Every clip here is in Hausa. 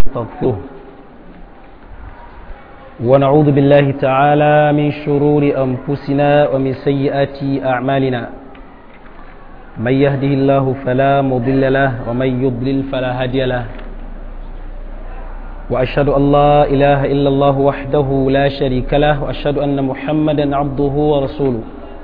نستغفره ونعوذ بالله تعالى من شرور أنفسنا ومن سيئات أعمالنا من يهده الله فلا مضل له ومن يضلل فلا هادي له وأشهد أن لا إله إلا الله وحده لا شريك له وأشهد أن محمدا عبده ورسوله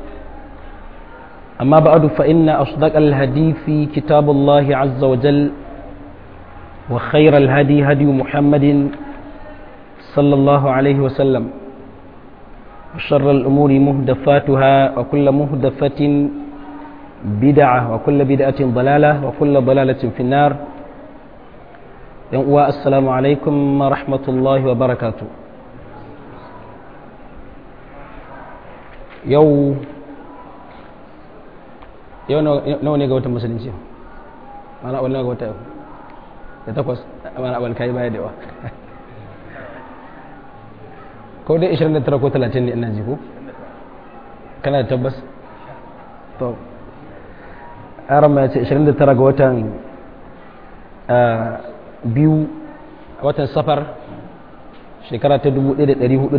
أما بعد فإن أصدق الحديث كتاب الله عز وجل وخير الهدي هدي محمد صلى الله عليه وسلم وشر الأمور مهدفاتها وكل مهدفة بدعة وكل بدعة ضلالة وكل ضلالة في النار. السلام عليكم ورحمة الله وبركاته. يو nawa ne ga watan musulunci mana awal nawa ga wata yau da takwas mana awal kai baya da yawa ko dai 29 ko 30 ne ina ji ko kana da tabbas to arama ya ce 29 ga watan biyu watan safar shekara ta 1440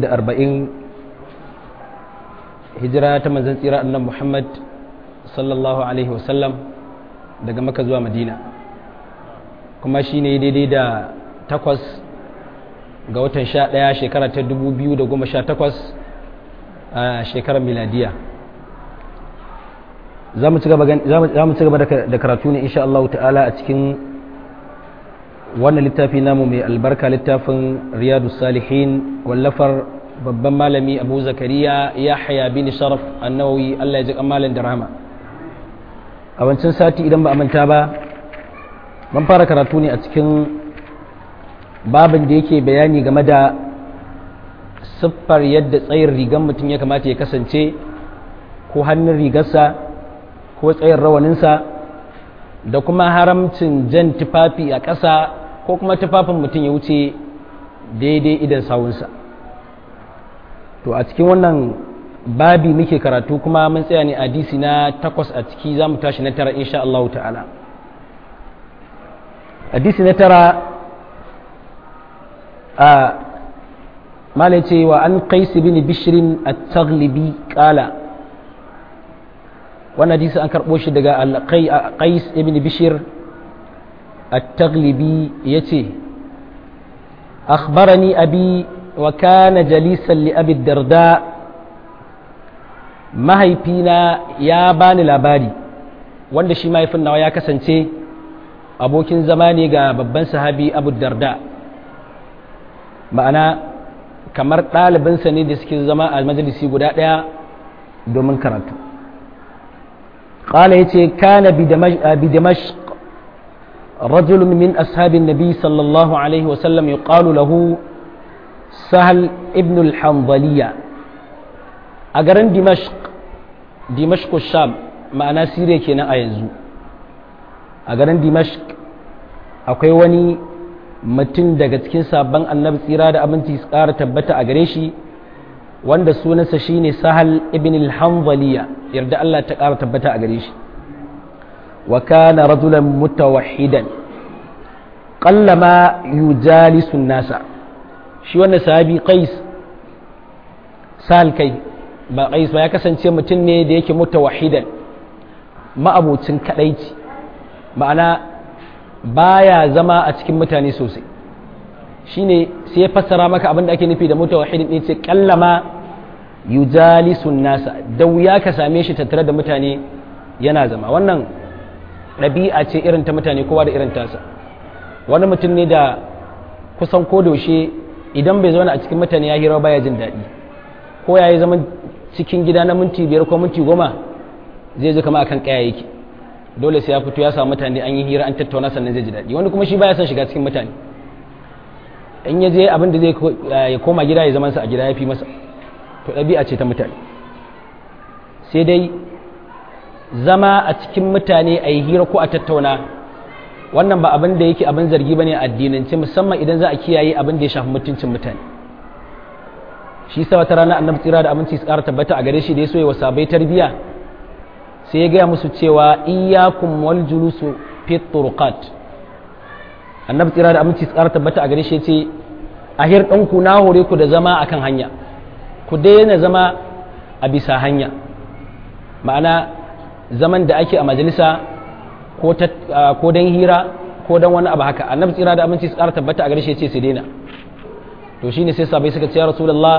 hijira ta manzon tsira annabi Muhammad sallallahu alaihi wasallam daga maka zuwa madina kuma shi ne daidai da 8 ga watan 11 shekara ta 2018 a shekarar miladiya za mu ci gaba da karatu ne insha Allah ta'ala a cikin wannan littafi namu mai albarka littafin riyadu salihin wallafar babban malami abu zakariya yahya bin sharaf annawawi Allah ya ji kamalin da rahama a wancan sati idan ba a manta ba mun fara karatu ne a cikin babin da yake bayani game da siffar yadda tsayin rigar mutum ya kamata ya kasance ko hannun rigarsa ko tsayin rawaninsa da kuma haramcin jan tufafi a ƙasa ko kuma tufafin mutum ya wuce daidai idan sawunsa to a cikin wannan babi muke karatu kuma mun tsaya ne a hadisi na 8 a ciki za mu tashi na 9 insha Allah ta'ala hadisi na 9 a malai ce wa an qais bin bishr at-taghlibi qala wannan hadisi an karbo shi daga qais ibn bishr at-taghlibi yace akhbarani abi wa kana jalisan li abi darda mahaifina ya bani labari wanda shi mahaifin nawa ya kasance abokin zama ne ga babban sahabi abu darda ma'ana kamar ɗalibinsa ne da suke zama a majalisi guda ɗaya domin karatu ƙala ya ce kana bi damashq rajulun min ashabin nabi sallallahu alaihi wasallam ya ƙalu lahu sahal ibn al-hanbaliya a garin dimashq sham ma'ana siriya kenan a yanzu a garin dimashq akwai wani mutum daga cikin sabon annabi tsira da abinci su ƙara tabbata a gare shi wanda sunansa shine sahal ibn al-hanbaliya yarda Allah ta ƙara tabbata a gare shi wa kana rajulan mutawahhidan qallama yujalisu nasa shi wannan sahabi qais sahal kai ba qais ba ya kasance mutum ne da yake mutawahidan ma'abocin kadaici ma'ana baya zama a cikin mutane sosai shine sai ya fassara maka abin da ake nufi da mutawahidin ne ce kallama yujalisun nasa da wuya ka same shi tattare da mutane yana zama wannan ɗabi'a ce irin ta mutane kowa da irin tasa wani mutum ne da kusan kodaushe idan bai zauna a cikin mutane ya hira baya jin daɗi ko ya yi zaman cikin gida na minti 5 ko minti 10 zai ji kama akan kaya yake dole sai ya fito ya samu mutane an yi hira an tattauna sannan zai ji daɗi wani kuma shi baya son shiga cikin mutane in ya je abin da zai ya koma gida ya zaman sa a gida ya fi masa to ɗabi'a ce ta mutane sai dai zama a cikin mutane a yi hira ko a tattauna wannan ba abin da yake abin zargi bane a addinance musamman idan za a kiyaye abin da ya shafi mutuncin mutane shi sa wata rana annabi tsira da aminci su ƙara tabbata a gare shi da ya so ya wasabai tarbiya sai ya gaya musu cewa iyyakum wal julusu fi turqat annabi tsira da aminci tsara tabbata a gare shi ce ahir ɗanku na hore ku da zama akan hanya ku daina zama a bisa hanya ma'ana zaman da ake a majalisa ko don hira ko don wani abu haka annabi tsira da aminci tsara tabbata a gare shi ce su daina to shine sai sabai suka ce ya rasulullah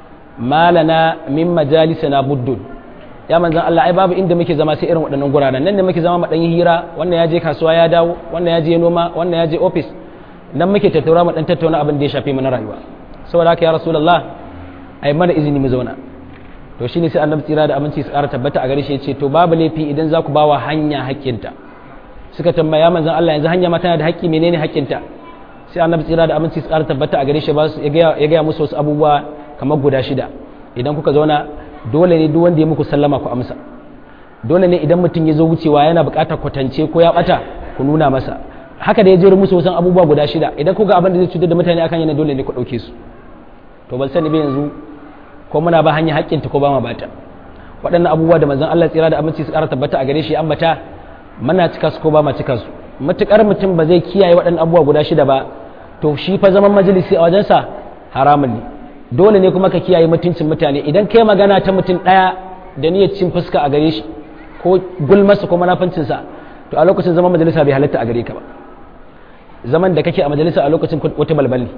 malana min majalisana buddun ya manzan Allah ai babu inda muke zama sai irin waɗannan guraren nan ne muke zama mu dan yi hira wannan ya je kasuwa ya dawo wannan ya je noma wannan ya je office nan muke tattauna mu dan tattauna abin da ya shafe mu na rayuwa saboda haka ya rasulullah ai mana izini mu zauna to shine sai annabi tsira da aminci su ƙara tabbata a gare shi ya ce to babu laifi idan za ku bawa hanya haƙƙinta suka tambaya manzan Allah yanzu hanya ma tana da haƙƙi menene haƙƙinta sai annabi tsira da aminci su ƙara tabbata a gare shi ya gaya musu wasu abubuwa kamar guda 6 idan kuka zauna dole ne duk wanda ya muku sallama ku amsa dole ne idan mutum ya zo wucewa yana buƙatar kwatance ko ya bata ku nuna masa haka da ya jero musu wasu abubuwa guda 6 idan kuka abin da zai cutar da mutane akan yana dole ne ku ɗauke su to ban sani ba yanzu ko muna ba hanya haƙƙinta ko ba ma bata waɗannan abubuwa da manzon Allah tsira da aminci su ƙara tabbata a gare shi ambata muna cika su ko ba ma cika su matukar mutum ba zai kiyaye waɗannan abubuwa guda 6 ba to shi fa zaman majalisi a wajensa haramun ne dole ne kuma ka kiyaye mutuncin mutane idan kai magana ta mutum ɗaya da niyyar cin fuska a gare shi ko gulmasa ko manafancinsa to a lokacin zaman majalisa bai halatta a gare ka ba zaman da kake a majalisa a lokacin wata balbali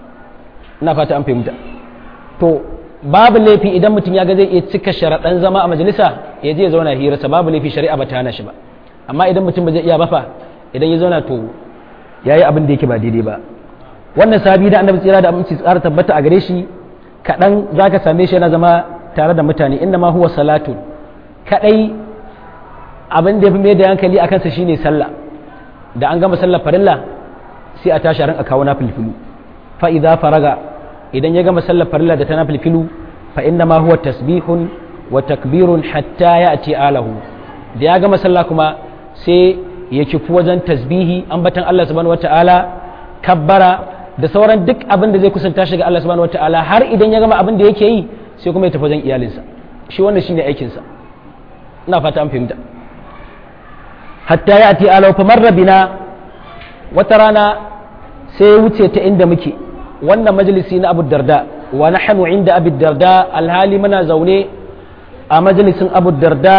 ina fata an fahimta to babu laifi idan mutum ya ga zai iya cika sharaɗan zama a majalisa ya je ya zauna hirarsa babu laifi shari'a ba ta hana shi ba amma idan mutum ba zai iya ba fa idan ya zauna to yayi abin da yake ba daidai ba wannan sahabi da annabi tsira da aminci tsara tabbata a gare shi kaɗan za ka same shi yana zama tare da mutane inna ma huwa salatu kaɗai abin da ya fi mai da hankali a kansa shine sallah da an gama sallar farilla sai a tashi a kawo na filfilu fa idza faraga idan ya gama sallar farilla da ta na filfilu fa inna ma huwa tasbihun wa takbirun hatta ya'ti alahu da ya gama sallah kuma sai ya kifu wajen tasbihi ambatan Allah subhanahu wataala kabbara da sauran duk abin da zai kusanta shi ga Allah subhanahu wataala har idan ya gama abin da yake yi sai kuma ya tafi wajen iyalinsa shi wannan shine aikin sa ina fata an fahimta hatta ya ati alau fa marra bina wata rana sai ya wuce ta inda muke wannan majalisi na Abu Darda wa nahnu inda Abu Darda alhali muna zaune a majalisin Abu Darda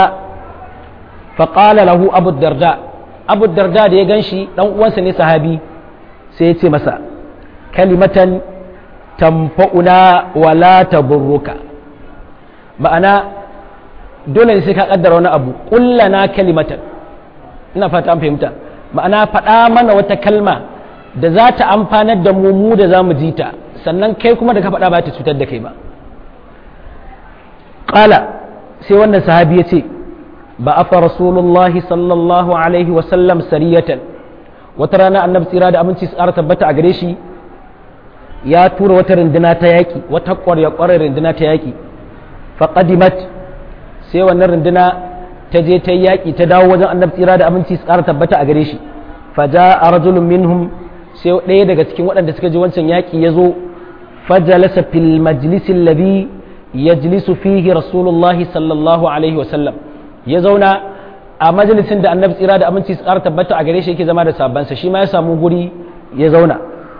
fa qala lahu Abu Darda da ya ganshi dan uwansa ne sahabi sai ya ce masa kalimatan tamfa'una wala taburruka ma'ana dole ne sai ka kaddara wani abu kullana kalimatan ina fata an fahimta ma'ana faɗa mana wata kalma da za ta amfanar da mu da za mu ji ta sannan kai kuma da ka faɗa ba ta cutar da kai ba ƙala sai wannan sahabi ya ce ba a fa rasulullahi sallallahu alaihi wasallam sariyatan wata rana annabi tsira da aminci su ƙara tabbata a gare shi ya tura wata runduna ta yaƙi wata ƙwarya runduna ta yaƙi faƙadimat sai wannan runduna ta je ta yaƙi ta dawo wajen annabi tsira da aminci su ƙara tabbata a gare shi faja a rajulun minhum sai ɗaya daga cikin waɗanda suka ji wancan yaƙi ya zo fajalasa fil majlisin ladhi yajlisu fihi rasulullahi sallallahu alaihi wasallam ya zauna a majalisin da annabi tsira da aminci su ƙara tabbata a gare shi yake zama da sabansa shi ma ya samu guri ya zauna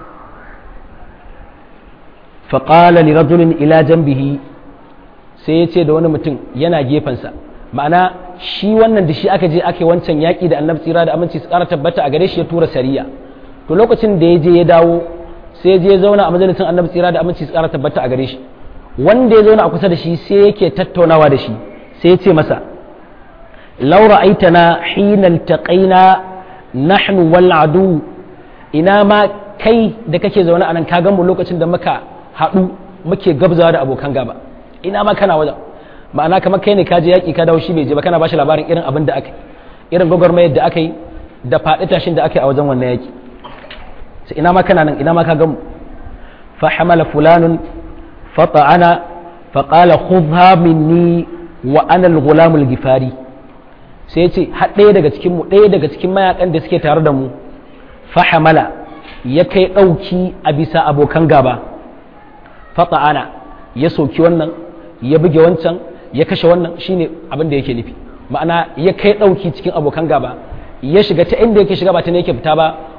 faƙala li rajulin ila janbihi sai ya ce da wani mutum yana gefensa ma'ana shi wannan da shi aka je ake wancan yaƙi da annabi tsira da aminci su ƙara tabbata a gare shi ya tura sariya to lokacin da ya je ya dawo sai ya je ya zauna a majalisin annabi tsira da aminci su ƙara tabbata a gare shi wanda ya zauna a kusa da shi sai yake tattaunawa da shi sai ya ce masa law ra'aitana hina iltaqaina nahnu wal adu ina ma kai da kake zaune anan ka gan mu lokacin da muka haɗu muke gabzawa da abokan gaba ina ma kana wajen ma'ana kamar kai ne ka je yaƙi ka dawo shi bai je ba kana ba shi labarin irin abin da aka yi irin gwagwarmayar da aka yi da faɗi tashin da aka yi a wajen wannan yaƙi sai ina ma kana nan ina ma ka gan mu fa hamala fulanun fa ta'ana fa qala khudha minni wa ana al-ghulam al-gifari sai ya ce ɗaya daga cikin mayakan da suke tare da mu fa hamala ya kai ɗauki a bisa abokan gaba fata'ana ya soki wannan ya buge wancan ya kashe wannan shine abin da yake nufi ma'ana ya kai ɗauki cikin abokan gaba ya shiga ta inda yake shiga ba ta ne yake fita ba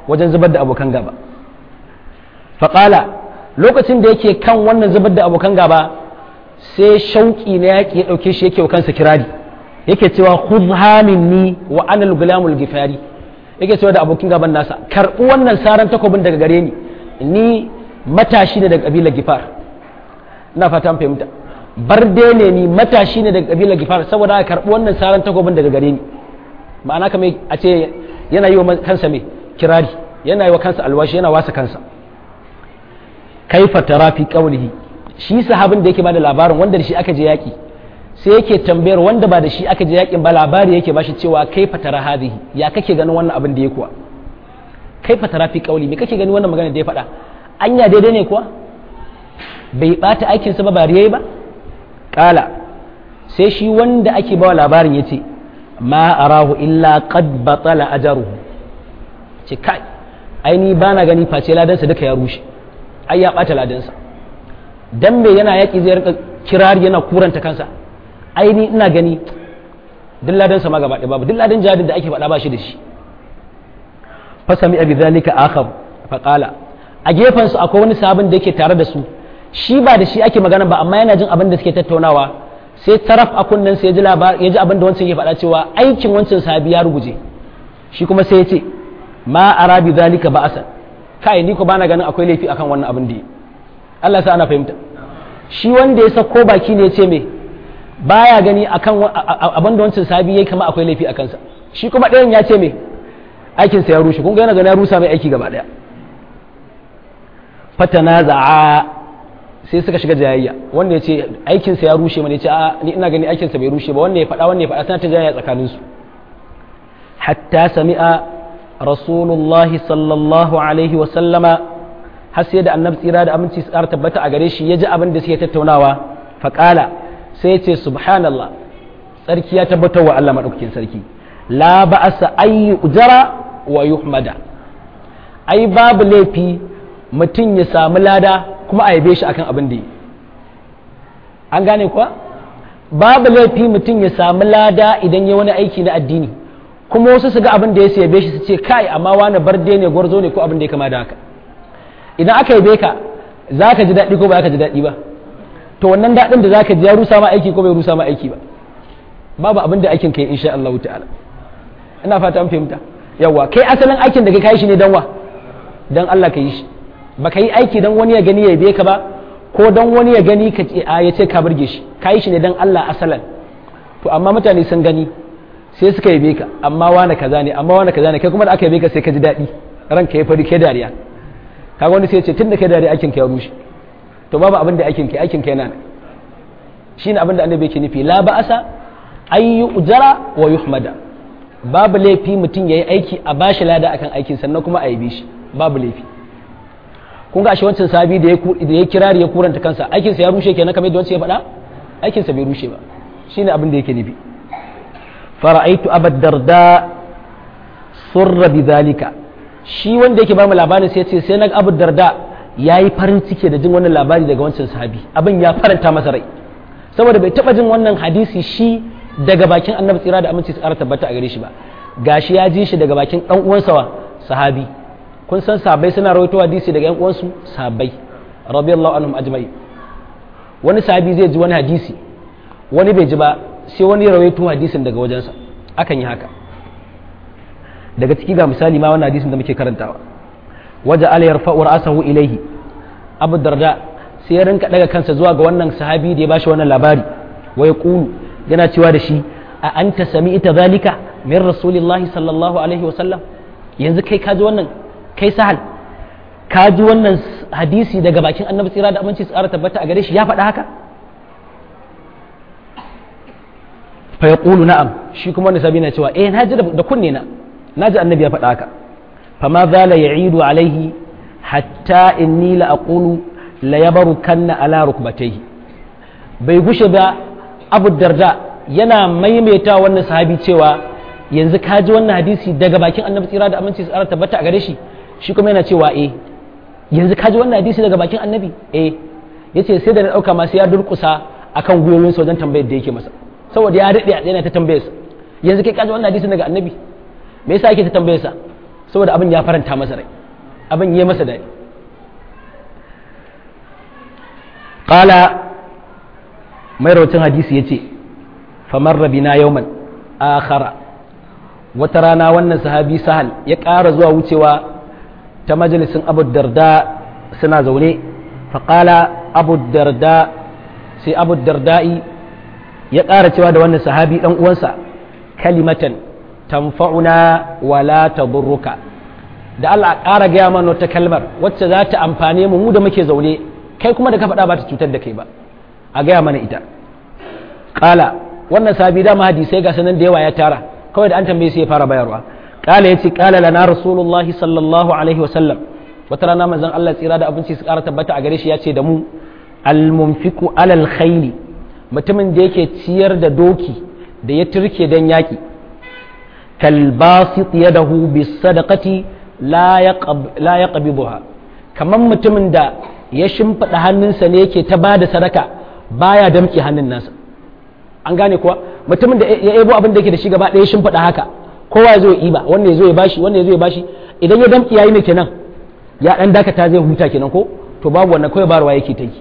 wajen zubar da abokan gaba faƙala lokacin da yake kan wannan zubar da abokan gaba sai shauƙi na yaƙi ya ɗauke shi yake wa kansa kirari yake cewa khudha minni wa ana al-gulamul gifari yake cewa da abokin gaban nasa karɓi wannan saran takobin daga gare ni matashi ne daga kabilar gifar ina fata an fahimta barde ne ni matashi ne daga kabilar gifar saboda aka karɓi wannan saran takobin daga gare ni ma'ana kamar a ce yana yi wa kansa mai kirari yana yi wa kansa alwashi yana wasa kansa kaifa tara fi qawlihi shi sahabin da yake bada labarin wanda da shi aka je yaki sai yake tambayar wanda ba da shi aka je yakin ba labari yake bashi cewa kaifa tara hadhihi ya kake ganin wannan abin da ya kuwa kaifa tara fi qawli me kake ganin wannan magana da ya faɗa anya daidai ne kuwa bai bata aikinsa ba bariyai ba kala sai shi wanda ake bawa labarin yace ma arahu illa qad batala ajruhu ce kai ai ni bana gani face ladansa duka ya rushe ai ya bata ladansa dan me yana yaki zai rika kirari yana kuranta kansa ai ni ina gani duk ladansa ma gaba ɗaya babu duk ladan jihadin da ake faɗa ba shi da shi fasami abi zalika akhar fa qala a gefen su akwai wani sabon da yake tare da su shi ba da shi ake magana ba amma yana jin abin da suke tattaunawa sai taraf a kunnen sai ya ji abin da wancan ya faɗa cewa aikin wancan sahabi ya ruguje shi kuma sai ya ce ma ara bi zalika ba'asa kai ni ko bana ganin akwai laifi akan wannan abin da Allah sa ana fahimta shi wanda ya sako baki ne ya ce me baya gani akan abin da wancan sahabi yayi kama akwai laifi akan sa shi kuma ɗayan ya ce me aikin sa ya rushe kun ga yana ganin ya rusa mai aiki gaba daya fatanaza'a sai suka shiga jayayya wanda ya ce aikinsa ya rushe mana ya ce a ni ina gani aikinsa bai rushe ba wanda ya faɗa suna ta jayayya tsakaninsu hatta sami'a rasulullahi sallallahu alaihi wa sallama har sai da annabi tsira da aminci su ƙara tabbata a gare shi ya ji abin da suke tattaunawa faƙala sai ya ce subhanallah tsarki ya tabbatar wa Allah maɗaukakin sarki la ba'asa ayyu ujara wa yuhmada ai babu laifi mutum ya samu lada kuma a yabe shi akan abin da yi an gane kuwa babu laifi mutum ya samu lada idan ya wani aiki na addini kuma wasu su ga abin da ya yabe shi su ce kai amma wani barde ne gwarzo ne ko abin da ya kama da haka idan aka yabe ka za ka ji daɗi ko ba ka ji daɗi ba to wannan daɗin da za ka ji ya rusa ma aiki ko bai rusa ma aiki ba babu abin da aikin kai insha Allah ta'ala ina fata an fahimta yawa kai asalin aikin da kai kai shi ne dan wa dan Allah ka yi shi baka yi aiki don wani ya gani ya yabe ka ba ko don wani ya gani ya ce ka burge shi ka yi shi ne don Allah asalan to amma mutane sun gani sai suka yabe ka amma wani kaza ne kai kuma da aka yabe ka sai ka ji daɗi ranka ya fari kai dariya kaga wani sai ya ce tun da kai dariya aikin ka ya rushe to babu abin da aikin ka yana shine abin da annabi yake nufi la ba'asa ayyu ujara wa yuhmada babu laifi mutum yayi aiki a bashi lada akan aikin sannan kuma a yabe shi babu laifi kun ga ashe wancan sahabi da ya kirari ya kuranta kansa aikinsa ya rushe kenan kamar yadda wancan ya faɗa aikinsa bai rushe ba shine abin da yake nufi fara'aitu abad darda surra bidhalika shi wanda yake ba mu labarin sai ya ce sai na abu darda yayi farin ciki da jin wannan labari daga wancan sahabi abin ya faranta masa rai saboda bai taba jin wannan hadisi shi daga bakin annabi tsira da aminci tsara tabbata a gare shi ba gashi ya ji shi daga bakin dan uwansa sahabi kun san sahabbai suna rawaito hadisi daga yan uwansu sahabbai radiyallahu anhum ajma'in wani sahabi zai ji wani hadisi wani bai ji ba sai wani ya rawaito hadisin daga wajensa akan yi haka daga ciki ga misali ma wannan hadisin da muke karantawa waja ala yarfa'u ra'sahu ilayhi abu darda sai ya rinka daga kansa zuwa ga wannan sahabi da ya bashi wannan labari wa yaqulu yana cewa da shi a anta sami'ta zalika min rasulillahi sallallahu alaihi wa sallam yanzu kai ka ji wannan kai sahal ka ji wannan hadisi daga bakin annabi tsira da aminci tsara tabbata a gare shi ya faɗa haka fa yaqulu na'am shi kuma wani sabi na cewa na ji da kunne na ji annabi ya faɗa haka fa ma zala ya'idu alaihi hatta inni la aqulu la yabarukanna ala rukbatayhi bai gushe ba abu darda yana maimaita wannan sahabi cewa yanzu ka ji wannan hadisi daga bakin annabi tsira da aminci tsara tabbata a gare shi shi kuma yana cewa yanzu ka ji wannan hadisi daga bakin annabi yace sai da na dauka ma sai ya durkusa akan gwiwoyinsa wajen tambayar da yake masa saboda ya daɗe yana ta tambayarsa yanzu kai ka ji wannan hadisi daga annabi me yasa yake ta tambayarsa saboda abin ya faranta masa rai, abin ya masa daɗi. Qala mai rawatin hadisi yace famarra bina yawman akhara, wata rana wannan sahabi Sahal ya ƙara zuwa wucewa ta majalisin Abu Darda suna zaune, faƙala Abu Darda, sai Abu Darda'i ya ƙara cewa da wannan sahabi ɗan uwansa, kalimatan tanfa'una wala tadurruka, da Allah ƙara gaya mana wata kalmar wacce za ta amfane mu da muke zaune, kai kuma da ka faɗa ba ta cutar da kai ba, a gaya mana ita. Ƙala wannan sahabi dama hadisai ga sanan da yawa ya tara, kawai da an tambaye sai ya fara bayarwa. Ƙala ya ce ƙala lana rasulullahi sallallahu alaihi wa sallam, wata rana manzon Allah tsira da abinci su ƙara tabbata a gare shi ya ce da mu, almunfiku alal khayli, mutumin da yake ciyar da doki da ya turke dan yaƙi, kalbasit yadahu bis sadaqati la yaqbiduha, kamar mutumin da ya shimfiɗa hannunsa ne yake ta bada sadaka baya damƙe hannun nasa. An gane kuwa mutumin da ya ebo abin da yake da shi gaba ɗaya shimfiɗa haka, kowa ya zo ya iba, wannan ya zo ya bashi, wannan ya zo ya bashi, idan ya damƙe yayi ne kenan, ya ɗan dakata zai huta kenan ko, to babu wannan kawai barwa yake ta yi.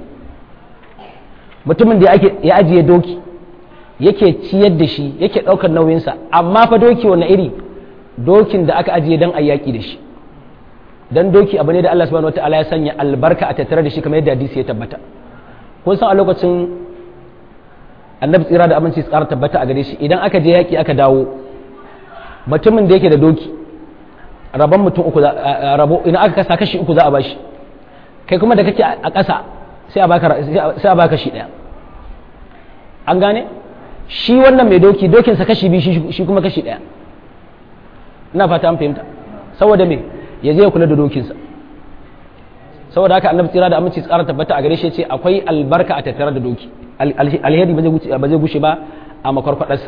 Mutumin da ya ajiye doki yake ciyar da shi yake ɗaukar nauyinsa, amma fa doki wani iri, dokin da aka ajiye don a yaƙi da shi, dan doki abu ne da Allah subhanahu wataala ya sanya albarka a tattare da shi kamar yadda hadisi ya tabbata. Kun san a lokacin annabi tsira da aminci tsara tabbata a gare shi, idan aka je yaƙi aka dawo, mutumin da yake da doki rabon mutum uku rabo, idan aka kasa kashi uku za a bashi, kai kuma da kake a ƙasa sai a baka shi ɗaya. An gane shi wannan mai dokinsa kashi biyu, shi kuma kashi ɗaya. Ina fata an fahimta, saboda me ya je ya kula da dokinsa. Saboda haka annabi tsira da aminci tsara tabbata a gare shi ce akwai albarka a tattare da doki, alheri ba zai gushe ba a makwarkwadarsa.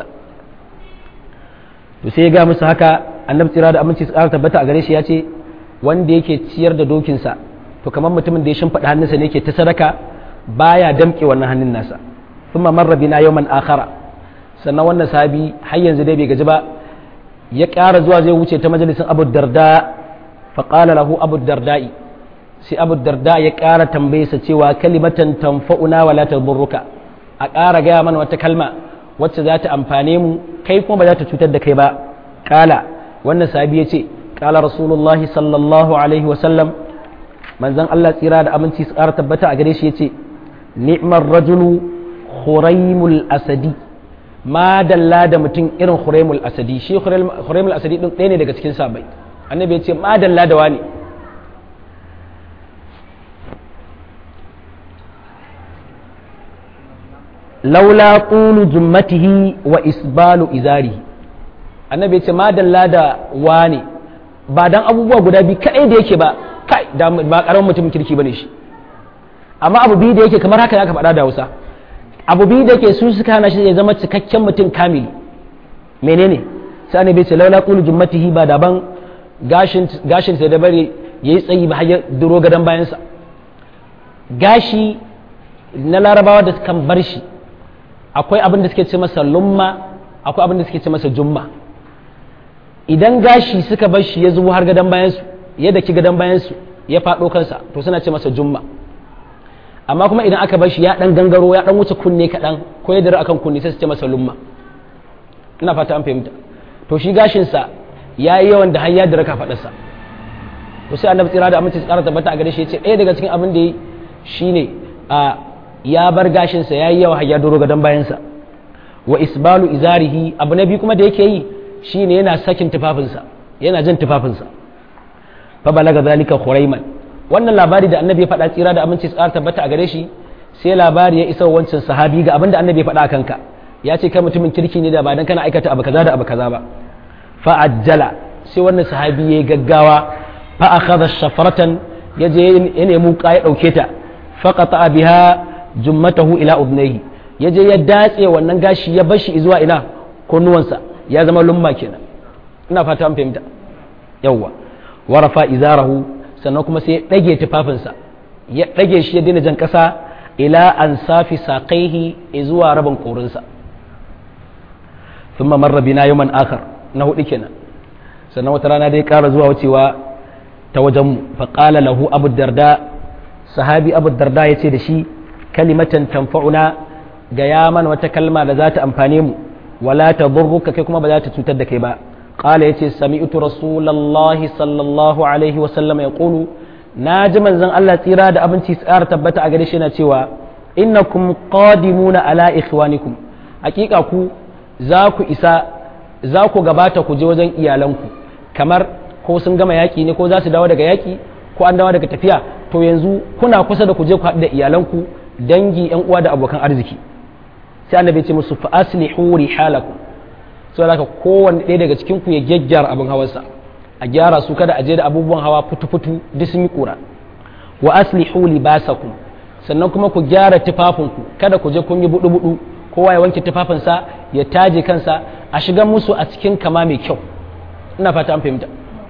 To sai ya ga musu haka, annabi tsira da aminci tsara tabbata a gare shi ya ce wanda yake ciyar da dokinsa to kamar mutumin da ya shimfiɗa hannunsa ne yake ta sadaka baya damƙe wannan hannun nasa. Thumma marra bina yawman akhara, sannan wannan sahabi har yanzu dai bai gaji ba, ya ƙara zuwa zai wuce ta majalisin Abu Darda, fa qala lahu Abu Darda'i, sai Abu Darda ya ƙara tambaye sa cewa kalimatan tanfa'una wala tadurruka, a ƙara gaya mana wata kalma wacce za ta amfane mu kai kuma ba za ta cutar da kai ba. Ƙala wannan sahabi ya ce ƙala rasulullahi sallallahu alaihi wa sallam, manzon Allah tsira da aminci su ƙara tabbata a gare shi ya ce ni'mar rajulu khuraimul asadi, ma dalla da mutum irin khuraimul asadi. Shi khuraimul asadi din ɗaya ne daga cikin sahabbai, annabi ya ce ma dalla da wani. laula qulu jummatihi wa isbalu izari, annabi ya ce ma dalla da wani ba dan abubuwa guda biyu kadai da yake ba, kai da ba karamin mutumin kirki bane shi, amma abu biyu da yake kamar haka zaka faɗa da Hausa, abu biyu da yake su suka hana shi ya zama cikakken mutum kamili. Menene? sai annabi ya ce laula qulu jummatihi, ba daban gashin sa da bare yayi tsayi ba har ya duro gadan bayan sa. Gashi na larabawa da kan bar shi akwai abin da suke ce masa lumma, akwai abin da suke ce masa jumma. Idan gashi suka bar shi ya zubo har gadan bayan su, ya daki gadan bayan su ya faɗo kansa, to suna ce masa jumma. Amma kuma idan aka bar shi ya dan gangaro ya dan wuce kunne kaɗan ko ya dare akan kunne sai su ce masa lumma. Ina fata an fahimta. To shi gashin sa yayi yawan da har ya dare ka faɗarsa. To sai annabi tsira da aminci tsara tabbata a gare shi ya ce ɗaya daga cikin abin da yi shine ya bar gashin sa yayi yawa har ya doro gadan bayan sa. Wa isbalu izarihi, abu na biyu kuma da yake yi shine yana sakin tufafinsa, yana jan tufafinsa. Fa balaga zalika khuraiman, wannan labari da annabi ya faɗa tsira da aminci tsara tabbata a gare shi, sai labari ya isa wancan sahabi ga abin da annabi ya faɗa a kanka, ya ce kai mutumin kirki ne da ba dan kana aikata abu kaza da abu kaza ba. Fa ajjala, sai wannan sahabi yayi gaggawa, fa akhadha shafratan, yaje ya nemi wuka ya dauke ta, fa qata biha jummatahu ila udnayhi, yaje ya datse wannan gashi ya bashi zuwa ina kunnuwansa, ya zama lumma kenan. Ina fata an fahimta. Yawwa warafa izarahu, sannan kuma sai ya ɗage tufafinsa, ya ɗage shi ya daina jan ƙasa ila an safi saƙaihi zuwa rabin ƙorinsa. Thumma marra bina yawman akhar, na hudu kenan. sannan wata rana dai ƙara zuwa wucewa ta wajenmu faƙala lahu abu darda sahabi abu darda ya ce da shi kalimatan tanfa'una ga ya mana wata kalma da za ta amfane mu wala ta burruka kai kuma ba za ta cutar da kai ba ƙala ya ce sami'tu rasulallahi sallallahu alaihi wasallam ya ƙulu na ji manzon Allah tsira da abinci tsara tabbata a gare shi na cewa innakum qadimuna ala ikhwanikum hakika ku za ku isa za ku gabata ku je wajen iyalanku kamar ko sun gama yaƙi ne ko za su dawo daga yaƙi ko an dawo daga tafiya to yanzu kuna kusa da ku je ku haɗu da iyalanku dangi yan uwa da abokan arziki sai annabi ya ce musu fa aslihu rihalakum sai haka kowanne ɗaya daga cikin ku ya gyaggyara abin hawansa a gyara su kada a je da abubuwan hawa fitu-fitu duk sun yi ƙura wa aslihu libasakum sannan kuma ku gyara tufafinku kada ku je kun yi budu-budu kowa ya wanke tufafinsa ya taje kansa a shiga musu a cikin kama mai kyau ina fata an fahimta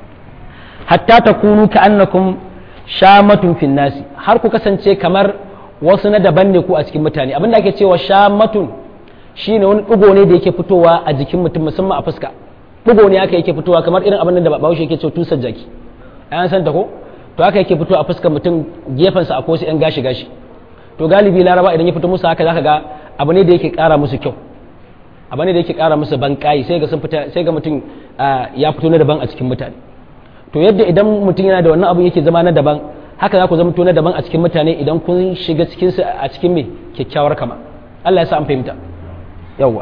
hatta takunu ka'annakum shamatun fin nasi har ku kasance kamar wasu na daban ne ku a cikin mutane abinda ake cewa shamatun shine wani ɗigo ne da yake fitowa a jikin mutum musamman a fuska ɗigo ne haka yake fitowa kamar irin abin da bahaushe yake cewa tusar jaki an san ta ko to haka yake fitowa a fuskar mutum gefensa a kosu yan gashi gashi to galibi laraba idan ya fito musu haka zaka ga abu ne da yake ƙara musu kyau abu ne da yake ƙara musu banƙayi sai ga sun fita sai ga mutum ya fito na daban a cikin mutane to yadda idan mutum yana da wannan abu yake zama na daban haka za ku zama na daban a cikin mutane idan kun shiga cikin su a cikin me kyakkyawar kama Allah ya sa an fahimta yawwa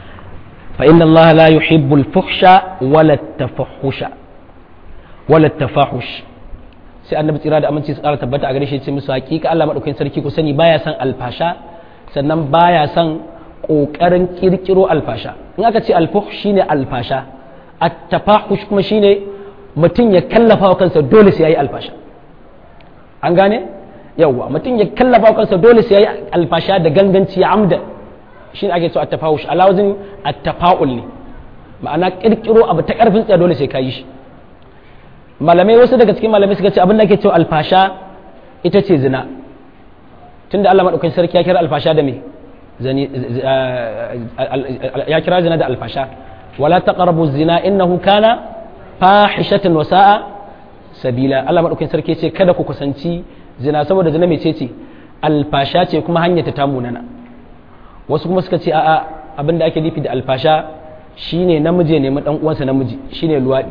fa inna Allah la yuhibbu al-fuhsha wala at-tafahusha wala at-tafahush sai annabi tsira da aminci su ƙara tabbata a gare shi ya ce musu hakika Allah madaukakin sarki ku sani baya son alfasha sannan baya son kokarin kirkiro alfasha in aka ce alfuh shine alfasha at-tafahush kuma shine mutum ya kallafa wa kansa dole sai yayi alfasha an gane yawwa mutum ya kallafa wa kansa dole sai yayi alfasha da ganganci ya amda shine ake cewa at-tafahush alawazin at-tafa'ul ne ma'ana kirkiro abu ta karfin tsaya dole sai ka yi shi malamai wasu daga cikin malamai suka ce abin da ake cewa alfasha ita ce zina tunda Allah madaukakin sarki ya kira alfasha da me ya kira zina da alfasha wala taqrabu zina innahu kana fahishatan wa sa'a sabila Allah madaukakin sarki ce kada ku kusanci zina saboda zina mai ce alfasha ce kuma hanyar ta tamunana wasu kuma suka ce a'a abin da ake nufi da alfasha shine namiji ne mu dan uwansa namiji shine luwadi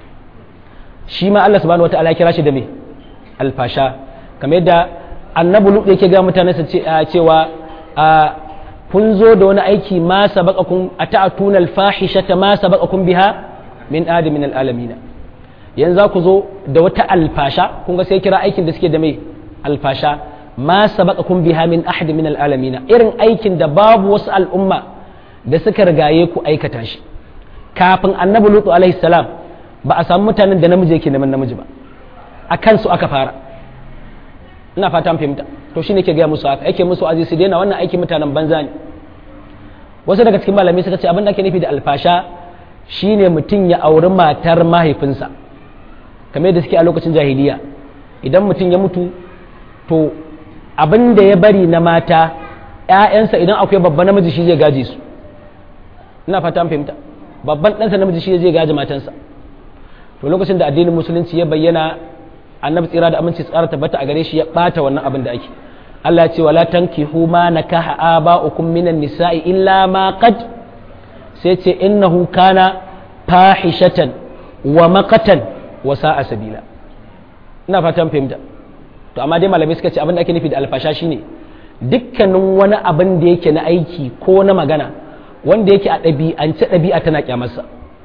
shi ma Allah subhanahu wataala ya kira shi da me alfasha kamar yadda annabi lut yake ga mutanensa cewa kun zo da wani aiki ma sabaqakum ata'tuna alfahishata ma sabaqakum biha min adamin alalamin yanzu ku zo da wata alfasha kun ga sai kira aikin da suke da mai alfasha ma sabaqakum biha min ahad min alalamin irin aikin da babu wasu al'umma da suka rigaye ku aikata shi kafin annabi lut alaihi salam ba a samu mutanen da namiji yake neman namiji ba a kansu aka fara ina fata an fahimta to shine ke gaya musu haka yake musu aziz su daina wannan aikin mutanen banza ne wasu daga cikin malamai suka ce abin da ake nufi da alfasha shine mutum ya auri matar mahaifinsa kamar yadda suke a lokacin jahiliya idan mutum ya mutu to abin da ya bari na mata ƴaƴansa idan akwai babban namiji shi zai gaje su ina fata an fahimta babban ɗansa namiji shi zai gaje matansa to lokacin da addinin musulunci ya bayyana annabi tsira da aminci tsara tabbata a gare shi ya bata wannan abin da ake Allah ya ce wala tankihu ma nakaha aba'ukum minan nisa'i illa ma qad sai ce innahu kana fahishatan wa maqatan wa sa'a sabila ina fatan fahimta to amma dai malamai suka ce abin da ake nufi da alfasha shine dukkanin wani abin da yake na aiki ko na magana wanda yake a ɗabi'a tana kyamarsa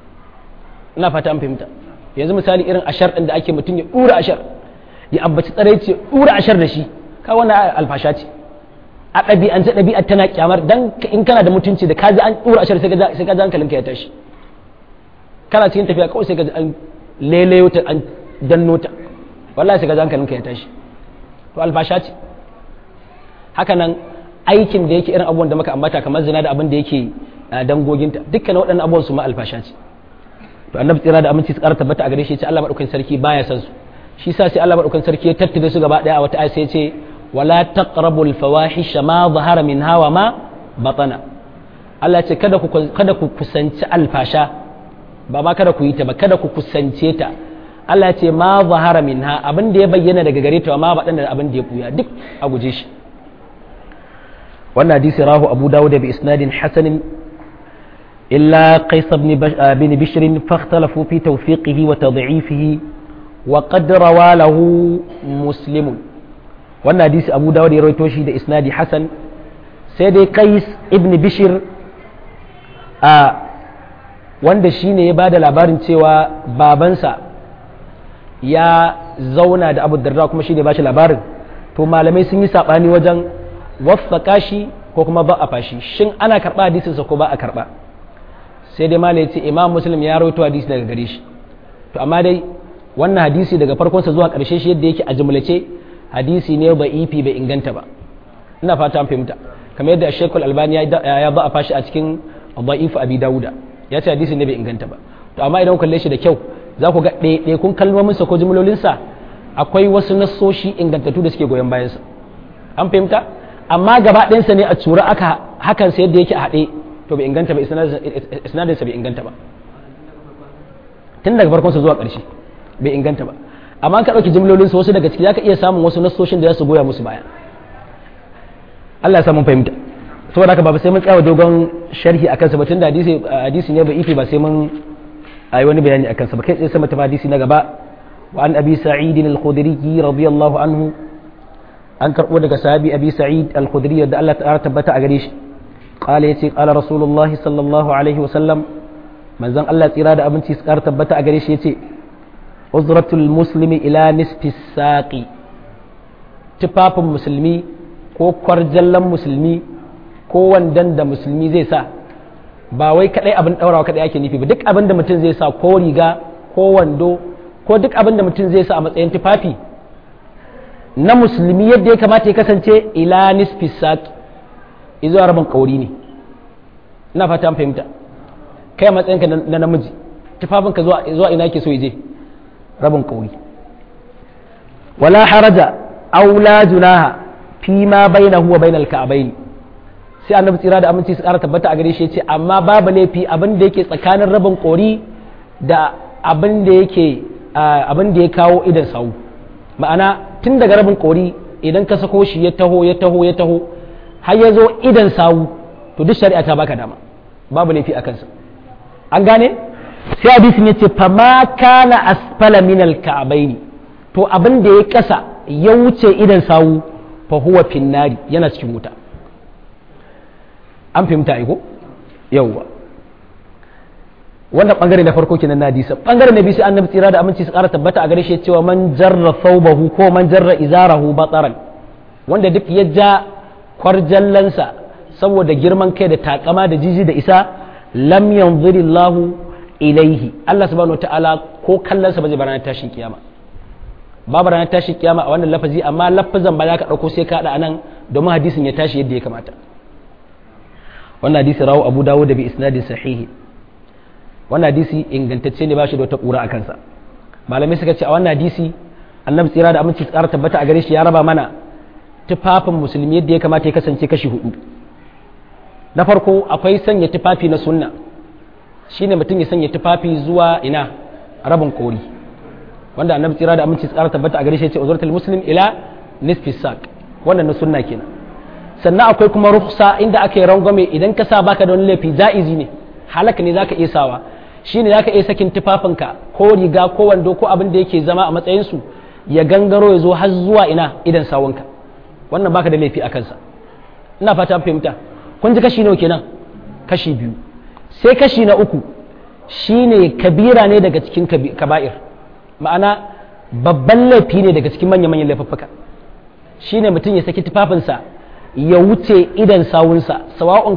ina fata an fahimta yanzu misali irin ashar ɗin da ake mutum ya ɗura ashar ya ambaci tsare ce ɗura ashar da shi ka wannan alfasha ce a ɗabi'a tana kyamar dan in kana da mutunci da kaji an ɗura ashar sai ka ji hankalinka ya tashi kana cikin tafiya kawai sai ka ji an leleyo ta an danno ta wallahi sai ka ji hankalinka ya tashi to alfasha ce haka nan aikin da yake irin abubuwan da muka ambata kamar zina da abin da yake dangoginta dukkan waɗannan abubuwan su ma alfasha ce to annabi tsira da aminci su ƙara tabbata a gare shi ya ce Allah madaukakin sarki baya san su shi sa sai Allah madaukakin sarki ya tattare su gaba daya a wata ayat sai ya ce wala taqrabul fawahisha ma zahara minha wa ma batana Allah ya ce kada ku kusanci alfasha ba ma kada ku yi ta ba kada ku kusance ta Allah ya ce ma zahara minha abin da ya bayyana daga gare ta ma ba dan abin da ya buya duk a guje shi wannan hadisi rahu Abu Dawud bi isnadin hasan illa Qais ibn Bishr fakhtalafu fi tawfiqihi wa tad'ifihi wa qad rawa lahu Muslim wannan hadisi Abu Dawud ya rawaito shi da isnadi hasan sai dai Qais ibn Bishr wanda shine ya bada labarin cewa babansa ya zauna da Abu Darda kuma shine ba shi labarin to malamai sun yi sabani wajen waffaka shi ko kuma ba a fashi shin ana karba hadisin sa ko ba a karba sai dai malai ce Imam Muslim ya rawaito hadisi daga gare shi to amma dai wannan hadisi daga farkon sa zuwa karshe shi yadda yake a jumlace hadisi ne ba ifi bai inganta ba ina fata an fahimta kamar yadda Sheikh Al-Albani ya ba a fashi a cikin Da'if Abi Dawuda ya ce hadisi ne bai inganta ba to amma idan ku kalle shi da kyau za ku ga ɗaiɗaikun kalmominsa ko jimlolinsa akwai wasu nassoshi ingantattu da suke goyon bayansa an fahimta amma gaba ɗayansa ne a tura aka hakan sai yadda yake a haɗe to bai inganta ba isnadinsa bai inganta ba tun daga farkonsa zuwa ƙarshe bai inganta ba amma ka ɗauki jimlolinsa wasu daga ciki za ka iya samun wasu nassoshin da za su goya musu baya Allah ya samu fahimta saboda haka ba sai mun tsaya dogon sharhi akan sa ba tunda hadisi ne ba ifi ba sai mun ayi wani bayani akan sa ba kai tsaye sama ta hadisi na gaba wa an abi sa'id al-khudri radiyallahu anhu an karbo daga sahabi abi sa'id al-khudri da Allah ta'ala tabbata a gare shi qala yace qala rasulullahi sallallahu alaihi wa sallam manzon Allah tsira da abinci su ƙara tabbata a gare shi yace uzratul muslimi ila nisfi saqi tufafin musulmi ko kwarjallan musulmi ko wandan da musulmi zai sa ba wai kadai abin daurawa kadai ake nufi ba duk abin da mutum zai sa ko riga ko wando ko duk abin da mutum zai sa a matsayin tufafi na musulmi yadda ya kamata ya kasance ila nisfi saq izuwa rabin kauri ne ina fata an fahimta kai a matsayinka na namiji tufafinka zuwa ina ke so je rabin kauri wala haraja aw la junaha fi ma bainahu wa bainal ka'bayn sai annabi tsira da aminci su ƙara tabbata a gare shi yace amma babu laifi abin da yake tsakanin rabin kori da abin da ya kawo idan sawu ma'ana tun daga rabin kori idan ka sako shi ya taho har ya zo idan sawu to duk shari'a ta baka dama babu laifi a kansa an gane sai hadisin yace fa ma kana asfala min al-ka'bayn to abin da ya kasa ya wuce idan sawu fa huwa finnari yana cikin wuta an fahimta aiko yauwa wannan bangare na farko kenan na hadisi bangare na biyu sai annabi tsira da aminci su ƙara tabbata a gare shi cewa man jarra thawbahu ko man jarra izarahu bataran wanda duk ya ja kwarjallansa saboda girman kai da takama da jiji da isa lam yanzurillahu ilaihi Allah subhanahu wataala ko kallonsa ba zai bar ranar tashin kiyama babu ranar tashin kiyama a wannan lafazi amma lafazan ba za ka dauko sai ka hada anan domin hadisin ya tashi yadda ya kamata wannan hadisi rawu Abu Dawud da bi isnadin sahihi wannan hadisi ingantacce ne ba shi da wata kura a kansa malamai suka ce a wannan hadisi annabi tsira da aminci tsara tabbata a gare shi ya raba mana tufafin musulmi yadda ya kamata ya kasance kashi hudu na farko akwai sanya tufafi na sunna shine mutum ya sanya tufafi zuwa ina rabin kori wanda annabi tsira da aminci tsara tabbata a gare shi ya ce uzratul muslim ila nisfi saq wannan na sunna kenan sannan akwai kuma rukhsa inda aka yi rangwame idan ka sa baka da wani laifi ja'izi ne halaka ne zaka iya sawa shine zaka iya sakin tufafinka ko riga ko wando ko abin da yake zama a matsayin su ya gangaro ya zo har zuwa ina idan sawunka wannan baka da laifi a kansa ina fata an fahimta kun ji kashi nawa kenan kashi biyu sai kashi na uku shine kabira ne daga cikin kaba'ir ma'ana babban laifi ne daga cikin manya-manyan laifuffuka shine mutum ya saki tufafinsa ya wuce idan sawunsa sawa'un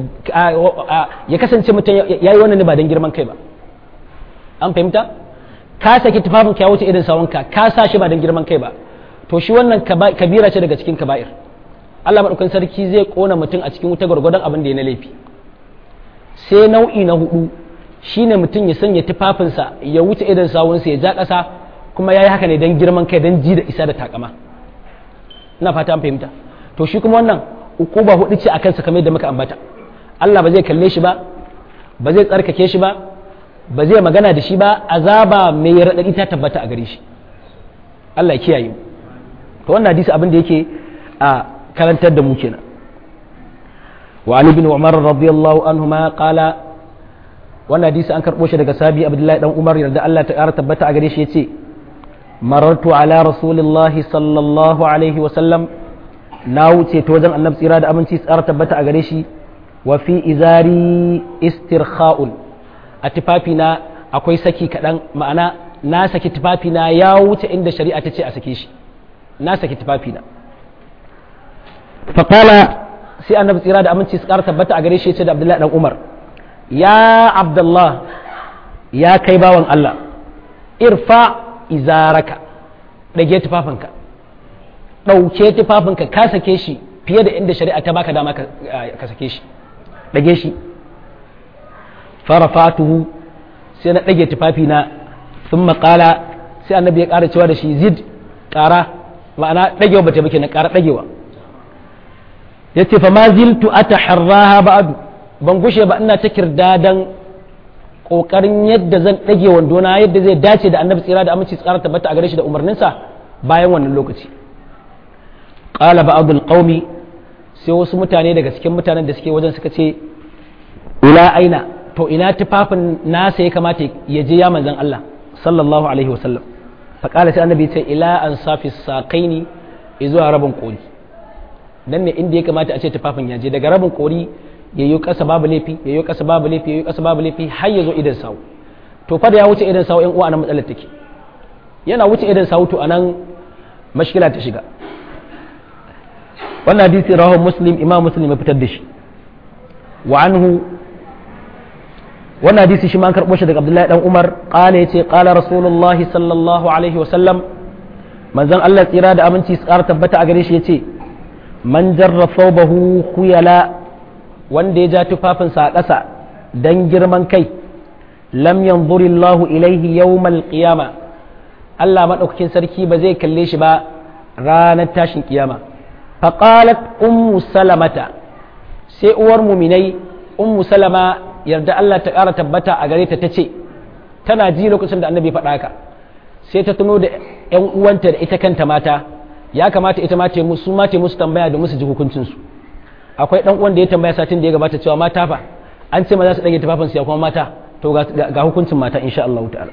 ya kasance mutum ya yi wannan ne ba don girman kai ba an fahimta ka saki tufafin ka ya wuce idan sawunka ka sa shi ba don girman kai ba to shi wannan kabira ce daga cikin kaba'ir Allah madaukakin sarki zai kona mutum a cikin wuta gwargwadon abin da ya na laifi sai nau'i na hudu shine mutum ya sanya tufafinsa ya wuce idan sawunsa ya ja ƙasa kuma ya yi haka ne don girman kai don ji da isa da takama ina fata an fahimta to shi kuma wannan ukuba hudu ce akan sa kamar yadda muka ambata Allah ba zai kalle shi ba ba zai tsarkake shi ba ba zai magana da shi ba azaba mai raɗaɗi ta tabbata a gare shi Allah ya kiyaye to wannan hadisi abin da yake a karantar da mu kenan wa Ali bin Umar radiyallahu anhuma qala wannan hadisi an karbo shi daga sahabi Abdullahi dan Umar yarda Allah ta ƙara tabbata a gare shi yace marartu ala rasulillahi sallallahu alaihi wa sallam na wuce ta wajen annabi tsira da aminci tsara tabbata a gare shi wa fi izari istirkha'un a tufafina akwai saki kaɗan ma'ana na saki tufafina ya wuce inda shari'a ta ce a sake shi na saki tufafina faƙala sai annabi tsira da aminci tsara tabbata a gare shi ce da abdullahi dan umar ya abdullah ya kai bawan Allah irfa izaraka ɗage tufafinka ɗauke tufafinka ka sake shi fiye da inda shari'a ta baka dama ka sake shi ɗage shi farafatuhu sai na ɗage tufafina sun maƙala sai annabi ya ƙara cewa da shi zid ƙara ma'ana ɗagewa ba ta bake na ƙara ɗagewa ya ce fa ma ziltu ata harraha ba'adu ban gushe ba ina ta kirdadan ƙoƙarin yadda zan ɗage wandona yadda zai dace da annabi tsira da aminci tsara tabbata a gare shi da umarninsa bayan wannan lokaci qala ba'dul qaumi sai wasu mutane daga cikin mutanen da suke wajen suka ce ila aina to ina tufafin nasa ya kamata ya je ya manzon Allah sallallahu alaihi wasallam fa qala sai annabi ce ila an safi saqaini zuwa rabin kori dan ne inda ya kamata a ce tufafin ya je daga rabin kori yayyo kasa babu laifi yayyo kasa babu laifi yayyo kasa babu laifi har ya zo idan sawu to fa da ya wuce idan sawu ƴan uwa nan matsalar take yana wuce idan sawu to anan mashkila ta shiga wannan hadisi rawahu muslim imam muslim ya fitar da shi wa anhu wannan hadisi shi ma an karbo shi daga abdullahi dan umar qala yace qala rasulullahi sallallahu alaihi wa sallam manzon Allah tsira da aminci tsara tabbata a gare shi yace man jarra thawbahu khuyala wanda ya ja tufafinsa a ƙasa dan girman kai lam yanzuri Allahu ilaihi yawmal qiyama Allah madaukakin sarki ba zai kalle shi ba ranar tashin kiyama faqalat ummu salamata sai uwar muminai ummu salama yarda Allah ta ƙara tabbata a gare ta tace tana ji lokacin da annabi faɗa haka sai ta tuno da ƴan uwanta da ita kanta mata ya kamata ita ma ta musu tambaya da musu ji hukuncin su akwai dan uwan da ya tambaya satin da ya gabata cewa mata fa an ce ma za su dage tufafin su ya kuma mata to ga hukuncin mata insha Allah ta'ala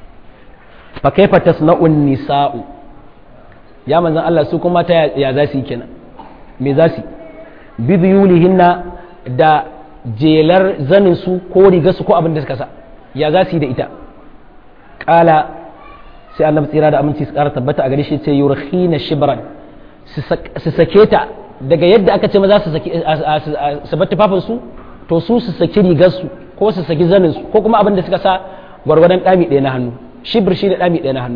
fa kaifa tasna'un nisa'u ya manzon Allah su kuma mata ya za su yi kenan me za su bi biyulihinna da jelar zanin su ko rigar su ko abin da suka sa ya za su yi da ita kala sai annabi tsira da aminci su kara tabbata a gare shi ce yurkhina shibran su sake ta daga yadda aka ce maza su bar tufafin su to su saki rigar su ko su saki zanin su ko kuma abin da suka sa gwargwadon dami ɗaya na hannu shibir shi da dami ɗaya na hannu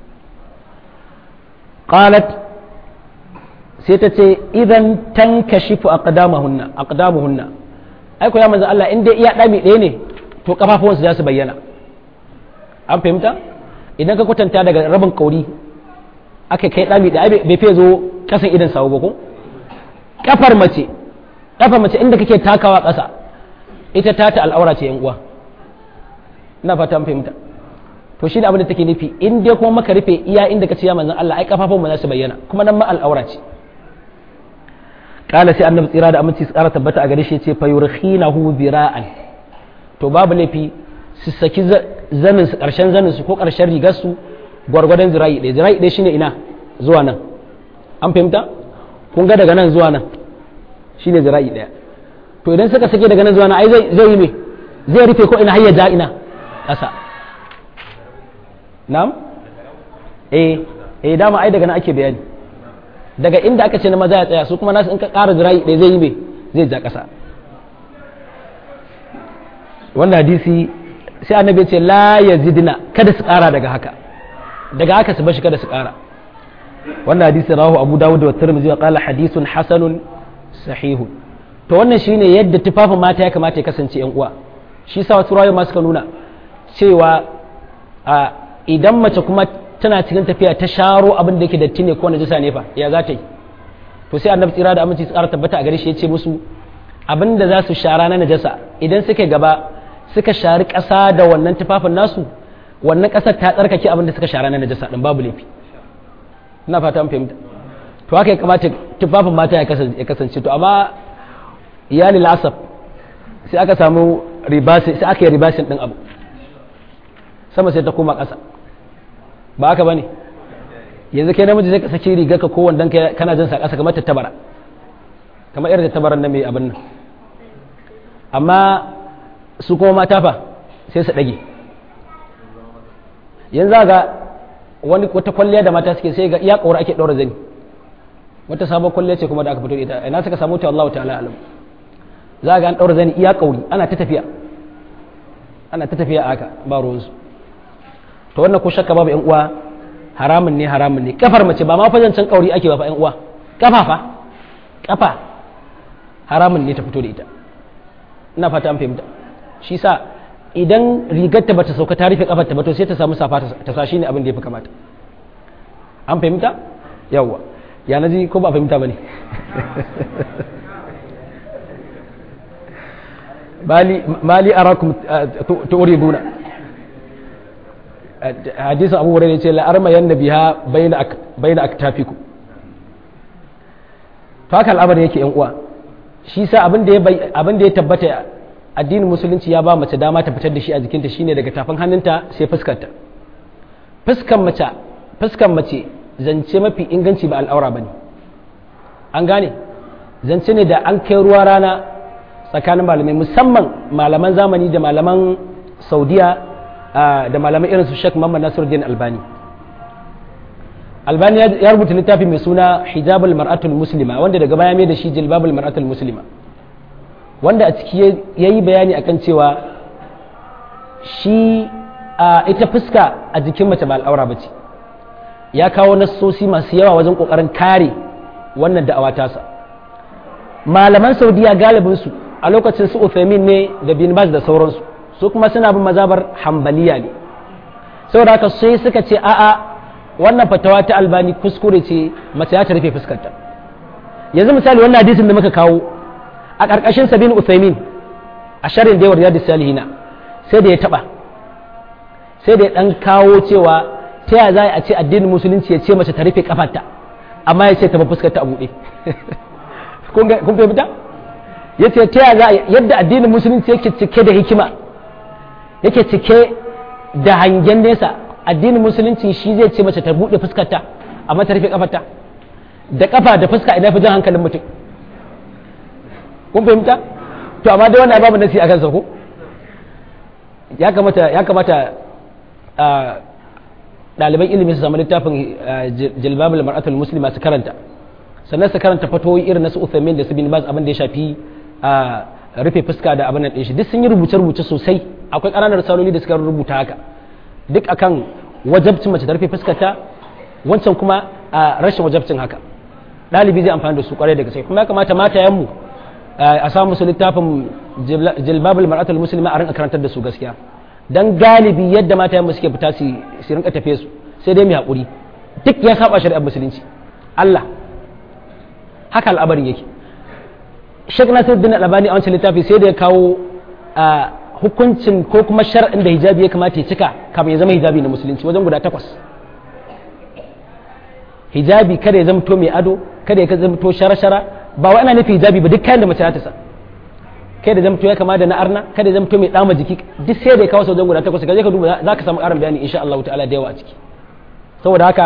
qalat sai ta ce idan tankashifu aqdamuhunna ai ko ya manzo Allah in dai iya dami ɗaya ne to kafafuwan su za su bayyana an fahimta idan ka kwatanta daga rabin kauri aka kai dami ɗaya bai fiye zo kasan idan sawu ba ko kafar mace inda kake takawa ƙasa ita ta al'aura ce yan uwa ina fata an fahimta to shi da abin da take nufi in dai kuma maka rufe iya inda kace ya manzon Allah ai kafafun mu za su bayyana kuma nan ma al'aura ce kala sai annabi tsira da aminci su ƙara tabbata a gare shi yace fayurkhinahu bira'an to babu laifi su saki zanin su karshen zanin su ko karshen rigar su gwargwadon zira'i ɗaya shine ina zuwa nan an fahimta kun ga daga nan zuwa nan shine zira'i ɗaya to idan suka sake daga nan zuwa nan ai zai yi me zai rufe ko ina har ya ja ina ƙasa na'am dama ai daga nan ake bayani daga inda aka ce na maza ya tsaya su kuma nasu in ka ƙara zira'i ɗaya zai yi me zai ja ƙasa wannan hadisi sai annabi ce la yazidna kada su ƙara daga haka su bashi kada su ƙara wannan hadisi rawahu abu dawud wa tirmidhi wa qala hadithun hasanun sahihun to wannan shine yadda tufafin mata ya kamata ya kasance yan uwa shi sa wasu rawayoyi ma suka nuna cewa idan mace kuma tana cikin tafiya ta sharo abin da yake datti ne ko najasa ne fa ya za ta yi to sai annabi tsira da aminci su ƙara tabbata a gare shi ya ce musu abin da za su shara na najasa idan suka gaba suka shari ƙasa da wannan tufafin nasu wannan ƙasar ta tsarkake abin da suka shara na najasa din babu laifi ina fata an fahimta to haka ya kamata tufafin mata ya kasance to amma iyalil asaf sai aka samu ribasi sai aka yi ribasin din abu sama sai ta koma ƙasa ba haka bane yanzu kai namiji zai ka saki rigar ka ko wandan kai kana jin sa ƙasa kamar tattabara kamar irin tattabaran nan mai abin nan amma su kuma mata fa sai su dage yanzu ga wani wata kwalliya da mata suke sai ga iya ƙaura ake ɗaura zani wata sabon kwalliya ce kuma da aka fito da ita ina suka samu ta Allah ta'ala alam za ga an ɗaura zani iya ƙauri ana ta tafiya aka ba ruwansu to wannan ko shakka babu ƴan uwa haramun ne kafar mace ba ma fajancin ƙauri ake ba fa ƴan uwa kafa haramun ne ta fito da ita ina fata an fahimta shi sa idan rigarta bata sauka ta rufe kafarta ba to sai ta samu safa ta sa shine abin da yafi kamata an fahimta yawwa ya naji ko ba fahimta bane mali arakum turiduna hadisin abu hurairah yace la arma yanna biha baina aktafikum to haka al'amari yake yan uwa shi sa abin da ya tabbata addinin musulunci ya ba mace dama ta fitar da shi a jikinta shine daga tafin hannunta sai fuskarta fuskan mace zance mafi inganci ba al'aura bane an gane zance ne da an kai ruwa rana tsakanin malamai musamman malaman zamani da malaman saudiya da malamai irin su Sheikh Muhammad Nasiruddin Albani ya rubuta littafi mai suna hijabul mar'atul muslima wanda daga baya mai da shi jilbabul mar'atul muslima wanda a ciki yayi bayani akan cewa shi ita fuska a jikin mace ba al'aura bace ya kawo nassosi masu yawa wajen kokarin kare wannan da'awa tasa malaman saudiya galibin su a lokacin su Uthaymin ne da bin Baz da sauransu su kuma suna bin mazhabar hanbaliya ne saboda haka sai suka ce a'a wannan fatawa ta albani kuskure ce mace ya ta rufe fuskarta yanzu misali wannan hadisin da muka kawo a ƙarƙashin sabin Uthaymin a sharhin da riyadus salihina sai da ya taba sai da ya dan kawo cewa ta ya za a ce addinin musulunci ya ce mace ta rufe kafarta amma ya ce ta ba fuskarta a buɗe kun fahimta ya ce ta ya za yadda addinin musulunci yake cike da hikima yake cike da hangen nesa addinin musulunci shi zai ce mace ta buɗe fuskarta amma ta rufe kafarta da kafa da fuska idan fi jan hankalin mutum kun fahimta to amma dai wannan babu nasi a kansa ko ya kamata ɗaliban ilimi su samu littafin jilbabul mar'atul muslima su karanta sannan su karanta fatoyi irin na su Uthaymin da su bin Baz abin da ya shafi rufe fuska da abin nan ɗin shi duk sun yi rubuce-rubuce sosai akwai ƙananan saloli da suka rubuta haka duk akan wajabcin mace ta rufe fuskarta wancan kuma rashin wajabcin haka ɗalibi zai amfani da su kwarai da gaske kuma ya kamata matayenmu a samu su littafin jilbabul mar'atul muslima a rinka karantar da su gaskiya dan galibi yadda matayenmu suke fita su rinka tafe su sai dai mai haƙuri duk ya saba shari'ar musulunci Allah haka al'abarin yake Sheikh Nasiruddin Albani a wancan littafi sai da ya kawo hukuncin ko kuma shar'in da hijabi ya kamata ya cika kafin ya zama hijabi na musulunci wajen guda 8 hijabi kada ya zama to mai ado kada ya zama to shara-shara ba wai ana nufi hijabi ba duk kayan da mace ta sa kada ya zama to ya kama da na arna kada ya zama to mai dama jiki duk sai da ya kawo wajen guda 8 kaje ka duba za ka samu ƙarin bayani insha Allah ta'ala da yawa a ciki saboda haka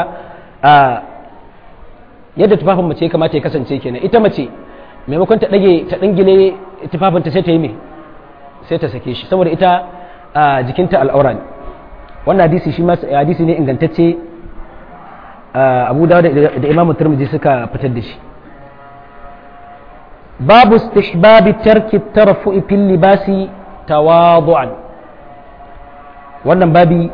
yadda tufafin mace ya kamata ya kasance kenan ita mace maimakon ta dingile tufafinta sai ta yi me sai ta sake shi saboda ita jikinta al'aura ne wannan hadisi shi ma hadisi ne ingantacce Abu Dawud da Imam Tirmidhi suka fitar da shi babu istihbab tarki tarfu'i fil libasi tawadu'an wannan babi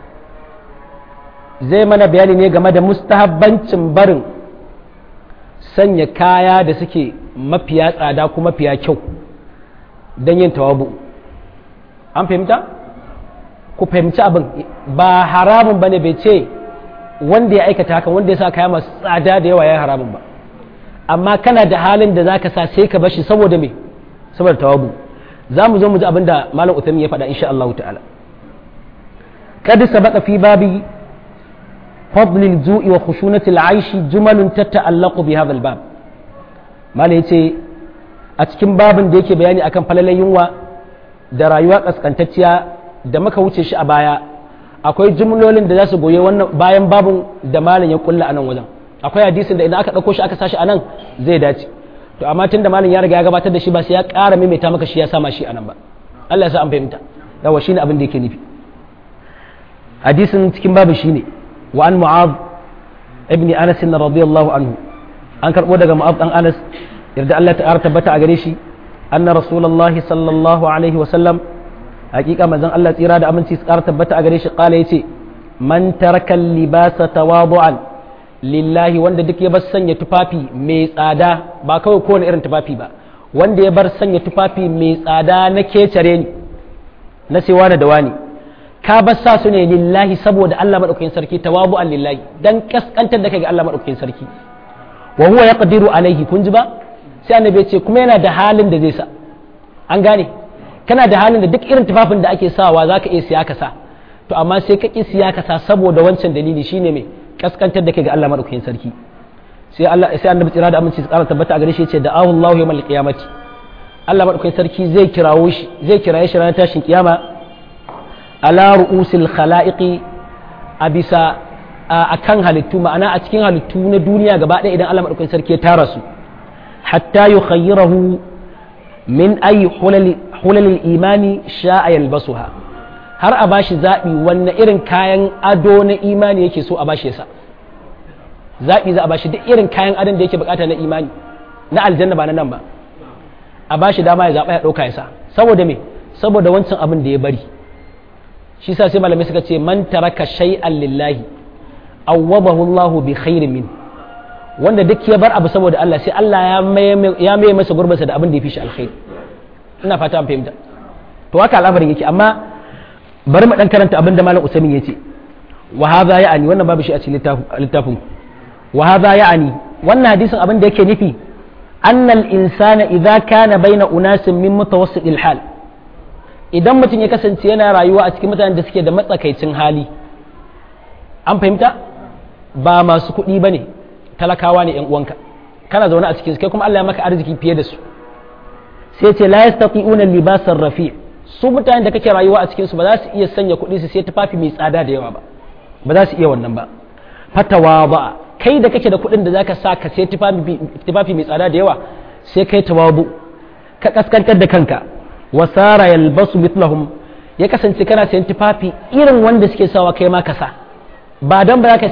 zai mana bayani ne game da mustahabbancin barin sanya kaya da suke mafiya tsada kuma mafiya kyau don yin tawabu an fahimta ku fahimci abin ba haramun bane bai ce wanda ya aikata haka wanda ya sa kaya masu tsada da yawa ya haramun ba amma kana da halin da zaka sa sai ka bashi saboda me saboda tawabu za mu zo mu ji abin da malam Uthaymin ya faɗa insha Allah ta'ala kad sabaqa fi babi fadl al-ju'i wa khushunati al-aishi jumalun tata'allaqu bi hadha al-bab malam yace a cikin babin da yake bayani akan falalan yunwa da rayuwa kaskantacciya da muka wuce shi a baya akwai jumlolin da za su goye wannan bayan babin da malam ya kulla a nan wajen akwai hadisin da idan aka ɗauko shi aka sashi a nan zai dace to amma tun da malam ya riga ya gabatar da shi ba sai ya ƙara maimaita maka shi ya sama shi a nan ba Allah ya sa an fahimta yawa shine abin da yake nufi hadisin cikin babu shine wa an mu'adh ibn anas radiyallahu anhu an karbo daga mu'adh dan anas yarda Allah ta tabbata a gare shi anna rasulullahi sallallahu alaihi wa sallam hakika manzon Allah tsira da aminci su ƙara tabbata a gare shi kala yace man taraka libasa tawadu'an lillahi wanda duk ya bar sanya tufafi mai tsada ba kawai kowane irin tufafi ba wanda ya bar sanya tufafi mai tsada na kecare ni na sewa da wani ka bar sa su ne lillahi saboda Allah madaukakin sarki tawadu'an lillahi dan kaskantar da kai ga Allah madaukakin sarki wa huwa yaqdiru alaihi kun ji ba sai annabi ya ce kuma yana da halin da zai sa an gane kana da halin da duk irin tufafin da ake sawa za ka iya siya ka sa to amma sai ka ƙi siya ka sa saboda wancan dalili shine mai kaskantar da kai ga Allah madaukakin sarki sai annabi tsira da aminci su ƙara tabbata a gare shi ya ce da Allahu yawmal qiyamati Allah madaukakin sarki zai kiraye shi ranar tashin kiyama ala ru'usil khalaiqi a bisa akan halittu ma'ana a cikin halittu na duniya gaba ɗaya idan Allah madaukakin sarki ya tara su hatta yukhayyirahu min ayi hulalil imani sha'a yalbasuha har a bashi zaɓi wanne irin kayan ado na imani yake so a bashi yasa zaɓi za a bashi duk irin kayan adon da yake bukata na imani na aljanna ba na nan ba a bashi dama ya zaɓa ya ɗauka yasa saboda me saboda wancan abin da ya bari shi sa sai malamai suka ce man taraka shay'an lillahi awwabahu Allahu bi khairin min wanda duk ya bar abu saboda Allah sai Allah ya maye masa gurbansa da abin da ya fi shi alkhairi ina fata an fahimta to haka al'amarin yake amma bari mu dan karanta abin da malam Usaimin yace wa hadha ya'ani wannan babu shi a cikin littafin wa hadha ya'ani wannan hadisin abin da yake nufi annal insana idza kana baina unasin min mutawassit hal idan mutum ya kasance yana rayuwa a cikin mutanen da suke da matsakaicin hali an fahimta ba masu kuɗi bane talakawa ne yan uwanka kana zaune a cikin su kai kuma Allah ya maka arziki fiye da su sai ce la yastati'una libasar rafi' su mutanen da kake rayuwa a cikin su ba za su iya sanya kuɗi su sai tufafi mai tsada da yawa ba za su iya wannan ba fatawa ba kai da kake da kuɗin da zaka sa ka sai tufafi mai tsada da yawa sai kai tawabu ka kaskantar da kanka wasara yalbasu mithlahum ya kasance kana sayan tufafi irin wanda suke sawa kai ma ka sa ba dan ba ka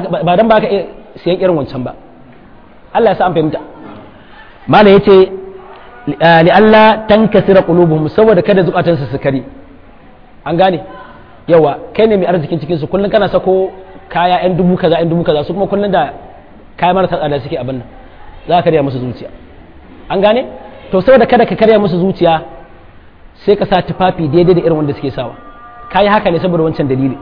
siyan irin wancan ba Allah ya sa an fahimta mala yace li Allah tankasira qulubuhum saboda kada zukatansu su kare an gane yawa kai ne mai arzikin cikin su kullun kana sako kaya yan dubu kaza su kuma kullun da kaya marasa tsada suke abin nan za ka karya musu zuciya an gane to saboda kada ka karya musu zuciya sai ka sa tufafi daidai da irin wanda suke sawa kai haka ne saboda wancan dalili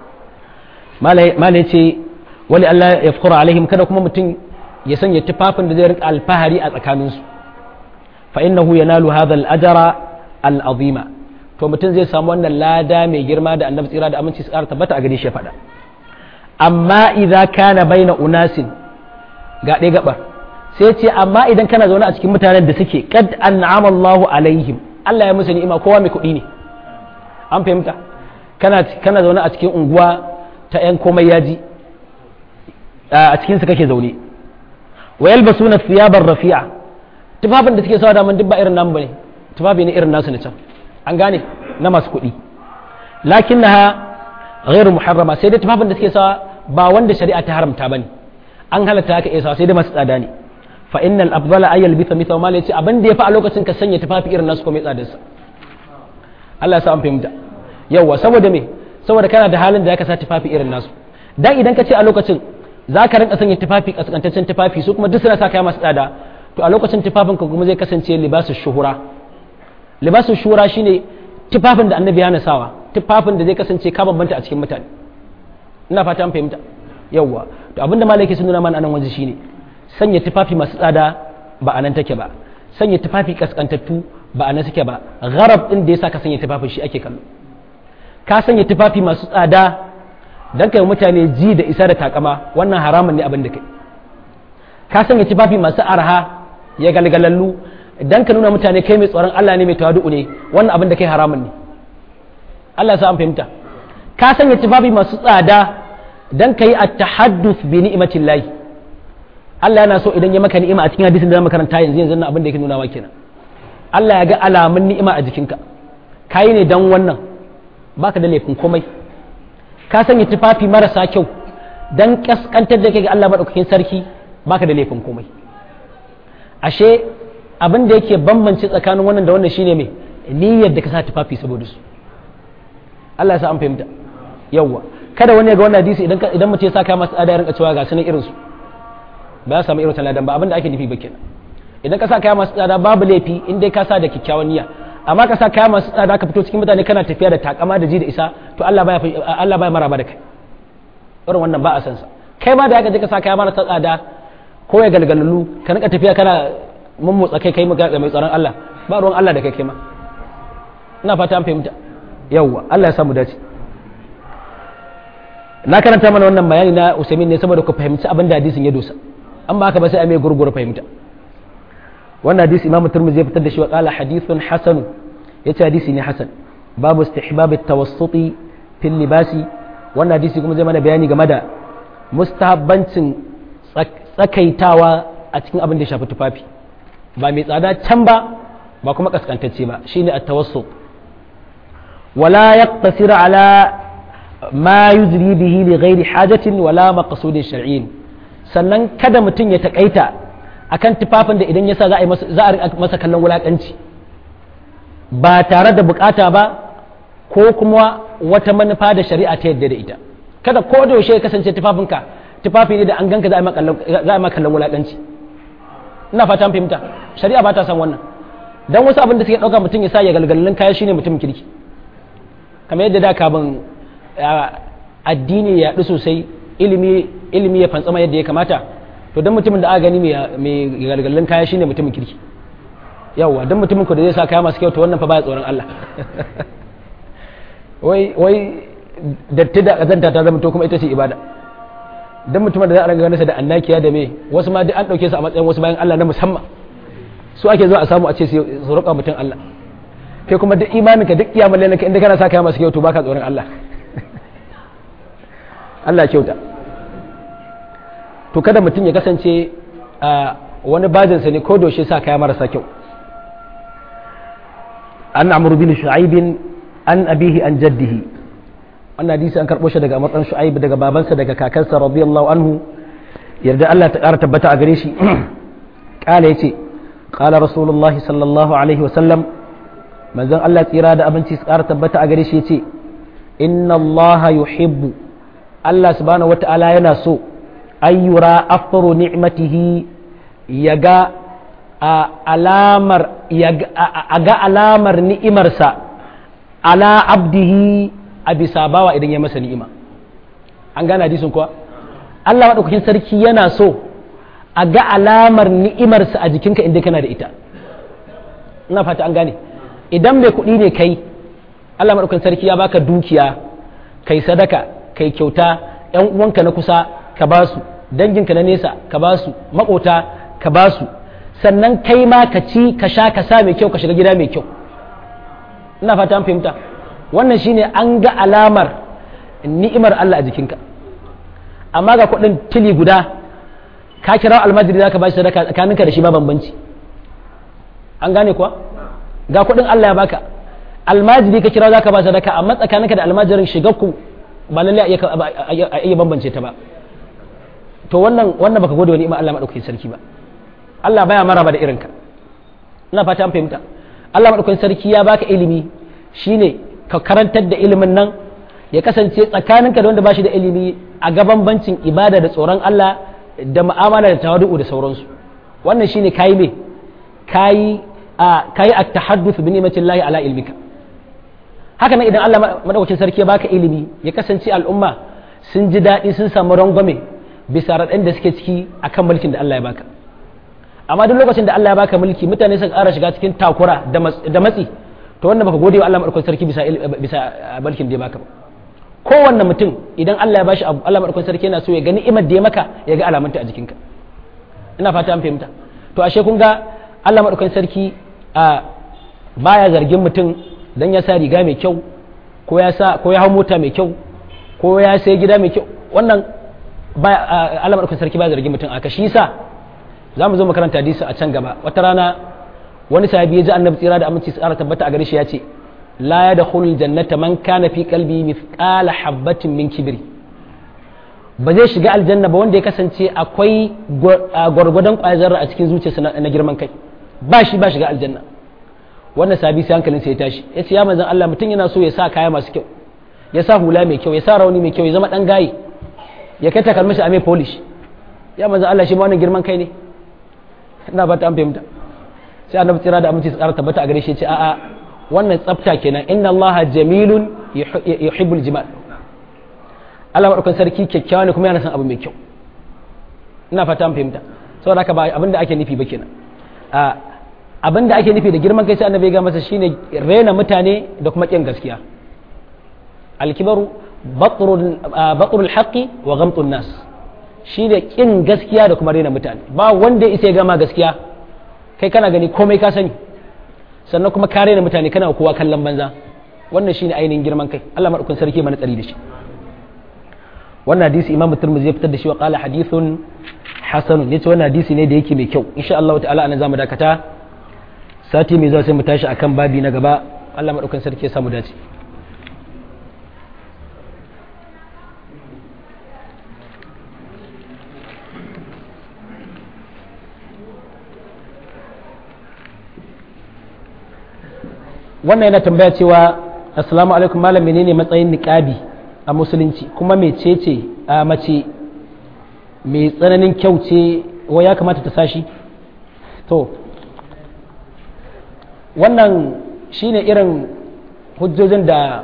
mala yace wali Allah ya fukura alaihim kada kuma mutum ya sanya tufafin da zai rika alfahari a tsakaninsu fa innahu yanalu hadha al-ajra al-azima to mutum zai samu wannan lada mai girma da annabi tsira da aminci su ƙara tabbata a gare shi ya faɗa amma idza kana baina unasin ga ɗaya gabar sai ce amma idan kana zaune a cikin mutanen da suke qad an'ama Allahu alaihim Allah ya musu ni'ima kowa mai kuɗi ne an fahimta kana zaune a cikin unguwa ta yan komai yaji a cikin su kake zaune wa yalbasuna thiyabar rafi'a tufafin da suke sawa da man duk ba irin namu bane tufafi ne irin nasu na can an gane na masu kuɗi lakinnaha ghairu muharrama sai dai tufafin da suke sawa ba wanda shari'a ta haramta bane an halatta haka iya sawa sai dai masu tsada ne fa innal afdala ay yalbisa mithla ma yace abin da yafi a lokacin ka sanya tufafi irin nasu ko mai tsadar sa Allah ya sa an fahimta yawa saboda me saboda kana da halin da zaka sa tufafi irin nasu dan idan ka ce a lokacin za ka rinka sanya tufafi kaskantaccen tufafi su kuma duk suna sa kaya masu tsada to a lokacin tufafin ka kuma zai kasance libasu shuhura libasu shuhura shine tufafin da annabi ya nasawa tufafin da zai kasance ka bambanta a cikin mutane ina fata an fahimta yawwa to abinda malaki sun nuna mana anan waje shine sanya tufafi masu tsada ba anan take ba sanya tufafi kaskantattu ba a nan suke ba, gharab din da yasa ka sanya tufafin shi ake kallo. Ka sanya tufafi masu tsada dan kai mutane ji da isa da takama, wannan haramun ne abin da kai. Ka sanya tufafi masu arha ya galgalallu dan ka nuna mutane kai mai tsoron Allah ne, mai tawadu ne, wannan abin da kai haramun ne. Allah ya sa an fahimta. Ka sanya tufafi masu tsada dan kai at-tahadduth bi ni'matillahi. Allah yana so idan ya maka ni'ima a cikin hadisin da zamu karanta yanzu nan abin da yake nuna wa kenan. Allah ya ga alamun ni'ima a jikinka. Kai ne dan wannan baka da laifin komai. Ka sanya tufafi marasa kyau dan kaskantar da kai ga Allah madaukakin sarki baka da laifin komai. Ashe abin da yake bambance tsakanin wannan da wannan shine me niyyar da ka sa tufafi saboda su. Allah ya sa an fahimta. Yawwa kada wani ya ga wannan hadisi idan mutum ya saka masa tsada ya rinka cewa ga sunan irin su ba ya samu irin taladan ba abin da ake nufi ba kenan. Idan ka sa kaya masu tsada babu laifi in dai ka sa da kyakkyawan niyya, amma ka sa kaya masu tsada ka fito cikin mutane kana tafiya da takama da ji da isa to Allah baya maraba da kai. Irin wannan ba a san sa. Kai ma da aka je ka sa kaya marasa tsada ko ya galgalalu ka rinka tafiya kana mummutsa kai mai tsaron Allah ba ruwan Allah da kai ma. Ina fata an fahimta. Yawwa Allah ya samu dace. Na karanta mana wannan bayani na Usaimin ne saboda ku fahimci abin da hadisin ya dosa. Amma haka ba sai a mai gurgura fahimta. Wannan hadisi Imam Tirmidhi ya fitar da shi wa qala hadithun hasan, yace hadisi ne hasan. Babu istihbab at-tawassuti fil libasi. Wannan hadisi kuma zai mana bayani game da mustahabbancin tsakaitawa a cikin abin da ya shafi tufafi. Ba mai tsada can ba kuma kaskantacce ba, shine at-tawassut. Wala yaqtasir ala ma yuzri bihi li ghairi hajatin wala maqsudin shar'iyyin. Sannan kada mutum ya takaita akan tufafin da idan ya sa za a masa kallon wulakanci ba tare da bukata ba ko kuma wata manufa da shari'a ta yadda da ita. Kada ko da yaushe ya kasance tufafinka tufafi ne da an ganka za a maka kallon wulakanci. Ina fata an fahimta. Shari'a ba ta san wannan. Dan wasu abin da suke dauka mutum ya sa ya galgalin kaya shine mutum kirki. Kamar yadda da kabin addini ya yaɗu sosai ilimi ya fantsama yadda ya kamata, to don mutumin da aka gani mai galgalin kaya shine mutumin kirki. Yawwa don mutumin ku da zai sa kaya masu kyau to wannan fa baya tsoron Allah. wai datti da kazanta ta zama to kuma ita ce ibada. Don mutumin da za a ranga ganin sa da annakiya da me wasu ma duk an dauke su a matsayin wasu bayan Allah na musamman, su ake zuwa a samu a ce su roƙa mutum Allah. Kai kuma duk imaninka duk kiyamar ka inda kana sa kaya masu kyau to baka tsoron Allah. Allah kyauta. To kada mutum ya kasance wani bajinsa ne ko doshe sa kaya marasa kyau. An Amr bin Shu'aib an abihi an jaddihi. Wannan hadisi an karbo shi daga Amr dan Shu'aib daga babansa daga kakansa radiyallahu anhu, yarda Allah ta ƙara tabbata a gare shi. Kala yace qala Rasulullahi sallallahu alaihi wasallam, manzon Allah tsira da abinci su ƙara tabbata a gare shi yace inna Allah yuhibbu, Allah subhanahu wata'ala yana so ayyura afru ni'matihi ya ga alamar ni'imarsa ala abdihi a bisa bawa idan ya masa ni'ima. An gane hadisin kuwa? Allah maɗaukakin sarki yana so a ga alamar ni'imarsa a jikinka inda kana da ita. Ina fata an gane. Idan mai kuɗi ne kai, Allah maɗaukakin sarki ya baka dukiya, kai sadaka, kai kyauta, ‘yan uwanka na kusa ka ba su, danginka na nesa ka ba su, maƙota ka ba su, sannan kai ma ka ci ka sha ka sa mai kyau ka shiga gida mai kyau. Ina fata an fahimta. Wannan shine an ga alamar ni'imar Allah a jikinka. Amma ga kuɗin tili guda ka kira almajiri za ka ba shi sadaka tsakaninka da shi ba bambanci. An gane kuwa? Ga kuɗin Allah ya baka, almajiri ka kira za ka ba sadaka, amma tsakaninka da almajirin shigar ku ba lalle a iya bambance ta ba. To wannan baka gode wa ni'imar Allah madaukakin sarki ba. Allah baya maraba da irinka. Ina fata an fahimta. Allah madaukakin sarki ya baka ilimi, shine ka karantar da ilimin nan ya kasance tsakaninka da wanda bashi da ilimi a ga bambancin ibada da tsoron Allah da mu'amala da tawadu'u da sauransu. Wannan shine kai me kai at-tahadduth bi ni'matillahi ala ilmika. Haka nan idan Allah madaukakin sarki ya baka ilimi ya kasance al'umma sun ji daɗi sun samu rangwame bisa raɗin da suke ciki akan mulkin da Allah ya baka. amma duk lokacin da Allah ya baka mulki mutane suka ƙara shiga cikin takura da matsi to wannan baka gode wa Allah madaukakin sarki bisa mulkin da ya baka ba kowanne mutum idan Allah ya bashi abu Allah madaukakin sarki yana so ya ga ni'imar da ya maka ya ga alamunta a jikinka ina fata an fahimta to ashe kun ga Allah madaukakin sarki baya zargin mutum dan ya sa riga mai kyau ko ya hau mota mai kyau ko ya sai gida mai kyau wannan Allah madaukakin sarki baya zargin mutum aka shi yasa za mu zo makaranta hadisi a can gaba wata rana wani sahabi ya ji annabi tsira da aminci tsara tabbata a gare shi ya ce la yadkhulul jannata man kana fi qalbi mithqala habatin min kibri ba zai shiga aljanna ba wanda ya kasance akwai gwargwadon ƙwayar a cikin zuciyarsa na girman kai ba shiga aljanna wannan sahabi sai hankalin sai ya tashi ya ce ya manzon Allah mutum yana so ya sa kaya masu kyau ya sa hula mai kyau ya sa rauni mai kyau ya zama dan gaye ya kai takalmin shi a mai polish ya manzon Allah shi ma wannan girman kai ne ina ba ta an fahimta sai annabi tsira da aminci tsara tabbata a gare shi ya ce a'a wannan tsafta kenan inna Allah jamilun yuhibbul jimal Allah madaukakin sarki kyakkyawa ne kuma yana son abu mai kyau ina fata an fahimta saboda haka ba abinda ake nufi ba kenan abinda ake nufi da girman kai sai annabi ya ga masa shine rena mutane da kuma kin gaskiya alkibaru batrul haqqi wa ghamtun nas shi da kin gaskiya da kuma rena mutane ba wanda ya isa ya gama gaskiya kai kana gani komai ka sani sannan kuma ka rena mutane kana kowa kallon banza wannan shine ainihin girman kai Allah madaukakin sarki mana tsari da shi wannan hadisi Imam Tirmidhi ya fitar da shi wa qala hadithun hasanun yace wannan hadisi ne da yake mai kyau insha Allah ta'ala anan zamu dakata sati mai zuwa sai mu tashi akan babi na gaba Allah madaukakin sarki ya samu dace wannan yana tambaya cewa assalamu alaikum malam menene matsayin niqabi a musulunci kuma mecece a mace mai tsananin kyau ce wa ya kamata ta sashi to wannan shine irin hujjojin da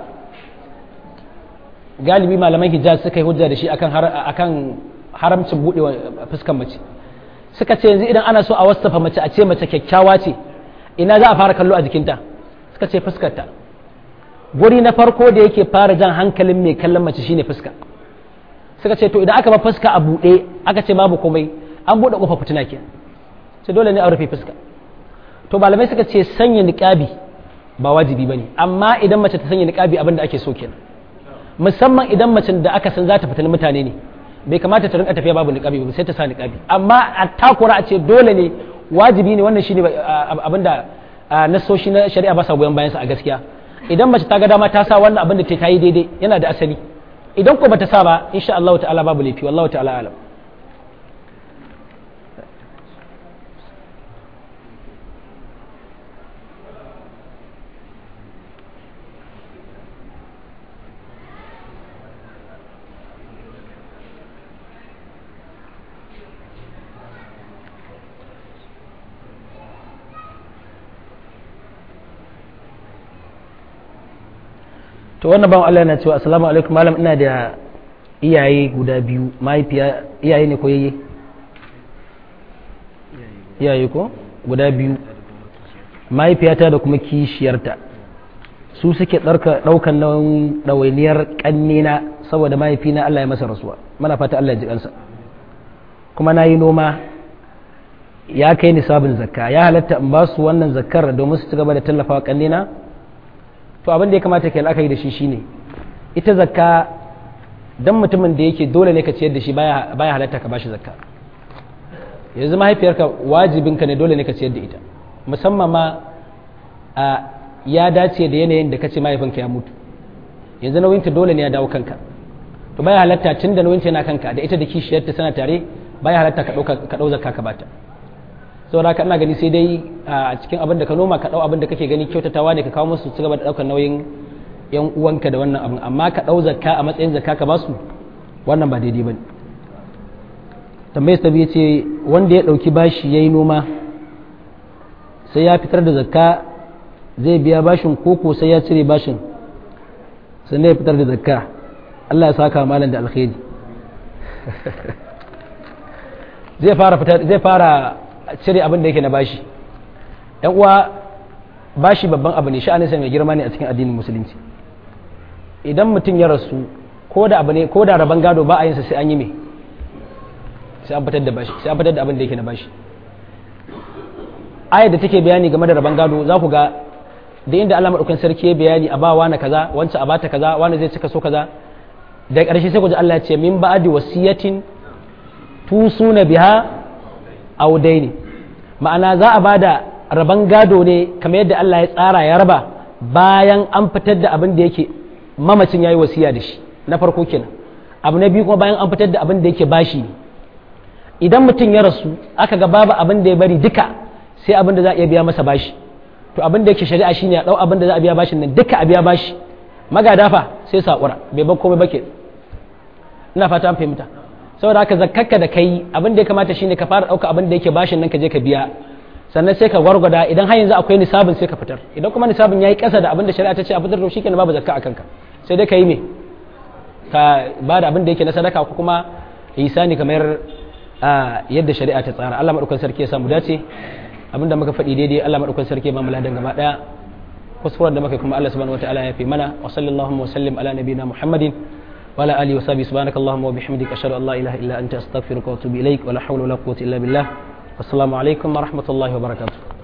galibi malaman hijaz suka yi hujja da shi akan haramcin budewa fuskan mace suka ce yanzu idan ana so a wasafa mace a ce mace kyakkyawa ce ina za a fara kallo a jikinta suka ce fuskarta guri na farko da yake fara jan hankalin mai kallon mace shine fuska suka ce to idan aka ba fuska a buɗe aka ce babu komai an buɗe ƙofa fitina ke sai dole ne a rufe fuska to malamai suka ce sanya niqabi ba wajibi bane amma idan mace ta sanya niqabi abin da ake so kenan musamman idan mace da aka san za ta fitina mutane ne bai kamata ta rinka tafiya babu niqabi ba sai ta sa niqabi amma a takura a ce dole ne wajibi ne wannan shine abin da nasoshi na shari'a ba sa goyon bayan sa a gaskiya idan mace ta ga dama ta sa wannan abin da ta yi daidai yana da asali idan ko bata sa ba insha Allah ta'ala babu laifi wallahu ta'ala alam to wannan ban Allah yana cewa assalamu alaikum malam ina da iyaye guda biyu mahaifiya iyaye ne ko yayye iyaye ko guda biyu mahaifiyata da kuma kishiyarta su suke daukan nauyin ɗawainiyar ƙannena saboda mahaifina Allah ya masa rasuwa mana fata Allah ya ji kansa kuma na yi noma ya kai nisabin zakka ya halatta in ba su wannan zakkar domin su ci gaba da tallafawa ƙannena to abin da ya kamata kai la'akari da shi shine ita zakka dan mutumin da yake dole ne ka ciyar da shi baya halatta ka bashi zakka yanzu mahaifiyarka wajibinka ne dole ne ka ciyar da ita musamman ma ya dace da yanayin da kace mahaifinka ya mutu yanzu nauyinta dole ne ya dawo kanka to baya halatta tun da nauyinta yana kanka da ita da kishiyarta sana tare baya halatta ka dau zakka ka bata saboda haka ina gani sai dai a cikin abin da ka noma ka dau abin da kake gani kyautatawa ne ka kawo musu su gaba da daukar nauyin yan uwanka da wannan abin amma ka dau zakka a matsayin zakka ka basu wannan ba daidai bane tambayar ta biye ce wanda ya dauki bashi yayi noma sai ya fitar da zakka zai biya bashin koko sai ya cire bashin sannan ya fitar da zakka Allah ya saka malam da alkhairi zai fara cire abin da yake na bashi yan uwa bashi babban abu ne sha'anin sa mai girma ne a cikin addinin musulunci idan mutum ya rasu ko da rabon gado ba a yin sa sai an yi me sai an fitar da bashi sai an fitar da abin da yake na bashi ayar da take bayani game da rabon gado za ku ga da inda Allah madaukakin sarki ya bayani a ba wani kaza wancan a bata kaza wani zai cika so kaza da ƙarshe sai ku ji Allah ya ce min ba'di wasiyatin tusuna biha aw daini ma'ana za a bada rabon gado ne kamar yadda Allah ya tsara ya raba bayan an fitar da abin da yake mamacin yayi wasiya da shi na farko kenan abu na biyu kuma bayan an fitar da abin da yake bashi ne idan mutum ya rasu aka ga babu abin da ya bari duka sai abin da za a iya biya masa bashi to abin da yake shari'a shine a dau abin da za a biya bashin nan duka a biya bashi magada fa sai sakura bai bar komai bake ina fata an fahimta saboda haka zakkarka da kai abin da ya kamata shine ka fara dauka abin da yake bashin nan ka je ka biya sannan sai ka gwargwada idan har yanzu akwai nisabin sai ka fitar idan kuma nisabin yayi kasa da abin da shari'a ta ce a fitar to shikenan babu zakka akan ka sai dai ka yi me ka ba da abin da yake na sadaka ko kuma ihsani kamar yadda shari'a ta tsara Allah madaukakin sarki ya samu dace abinda muka faɗi daidai Allah madaukakin sarki ba mu ladan gaba daya kuskuren da muka kuma Allah subhanahu wataala ya fi mana wa sallallahu wa sallim ala nabiyina Muhammadin wa ala alihi wa sahbihi subhanakallahumma wa bihamdika ashhadu an la ilaha illa anta astaghfiruka wa atubu ilaik wa la hawla wa la quwwata illa billah wassalamu alaikum wa rahmatullahi wa barakatuh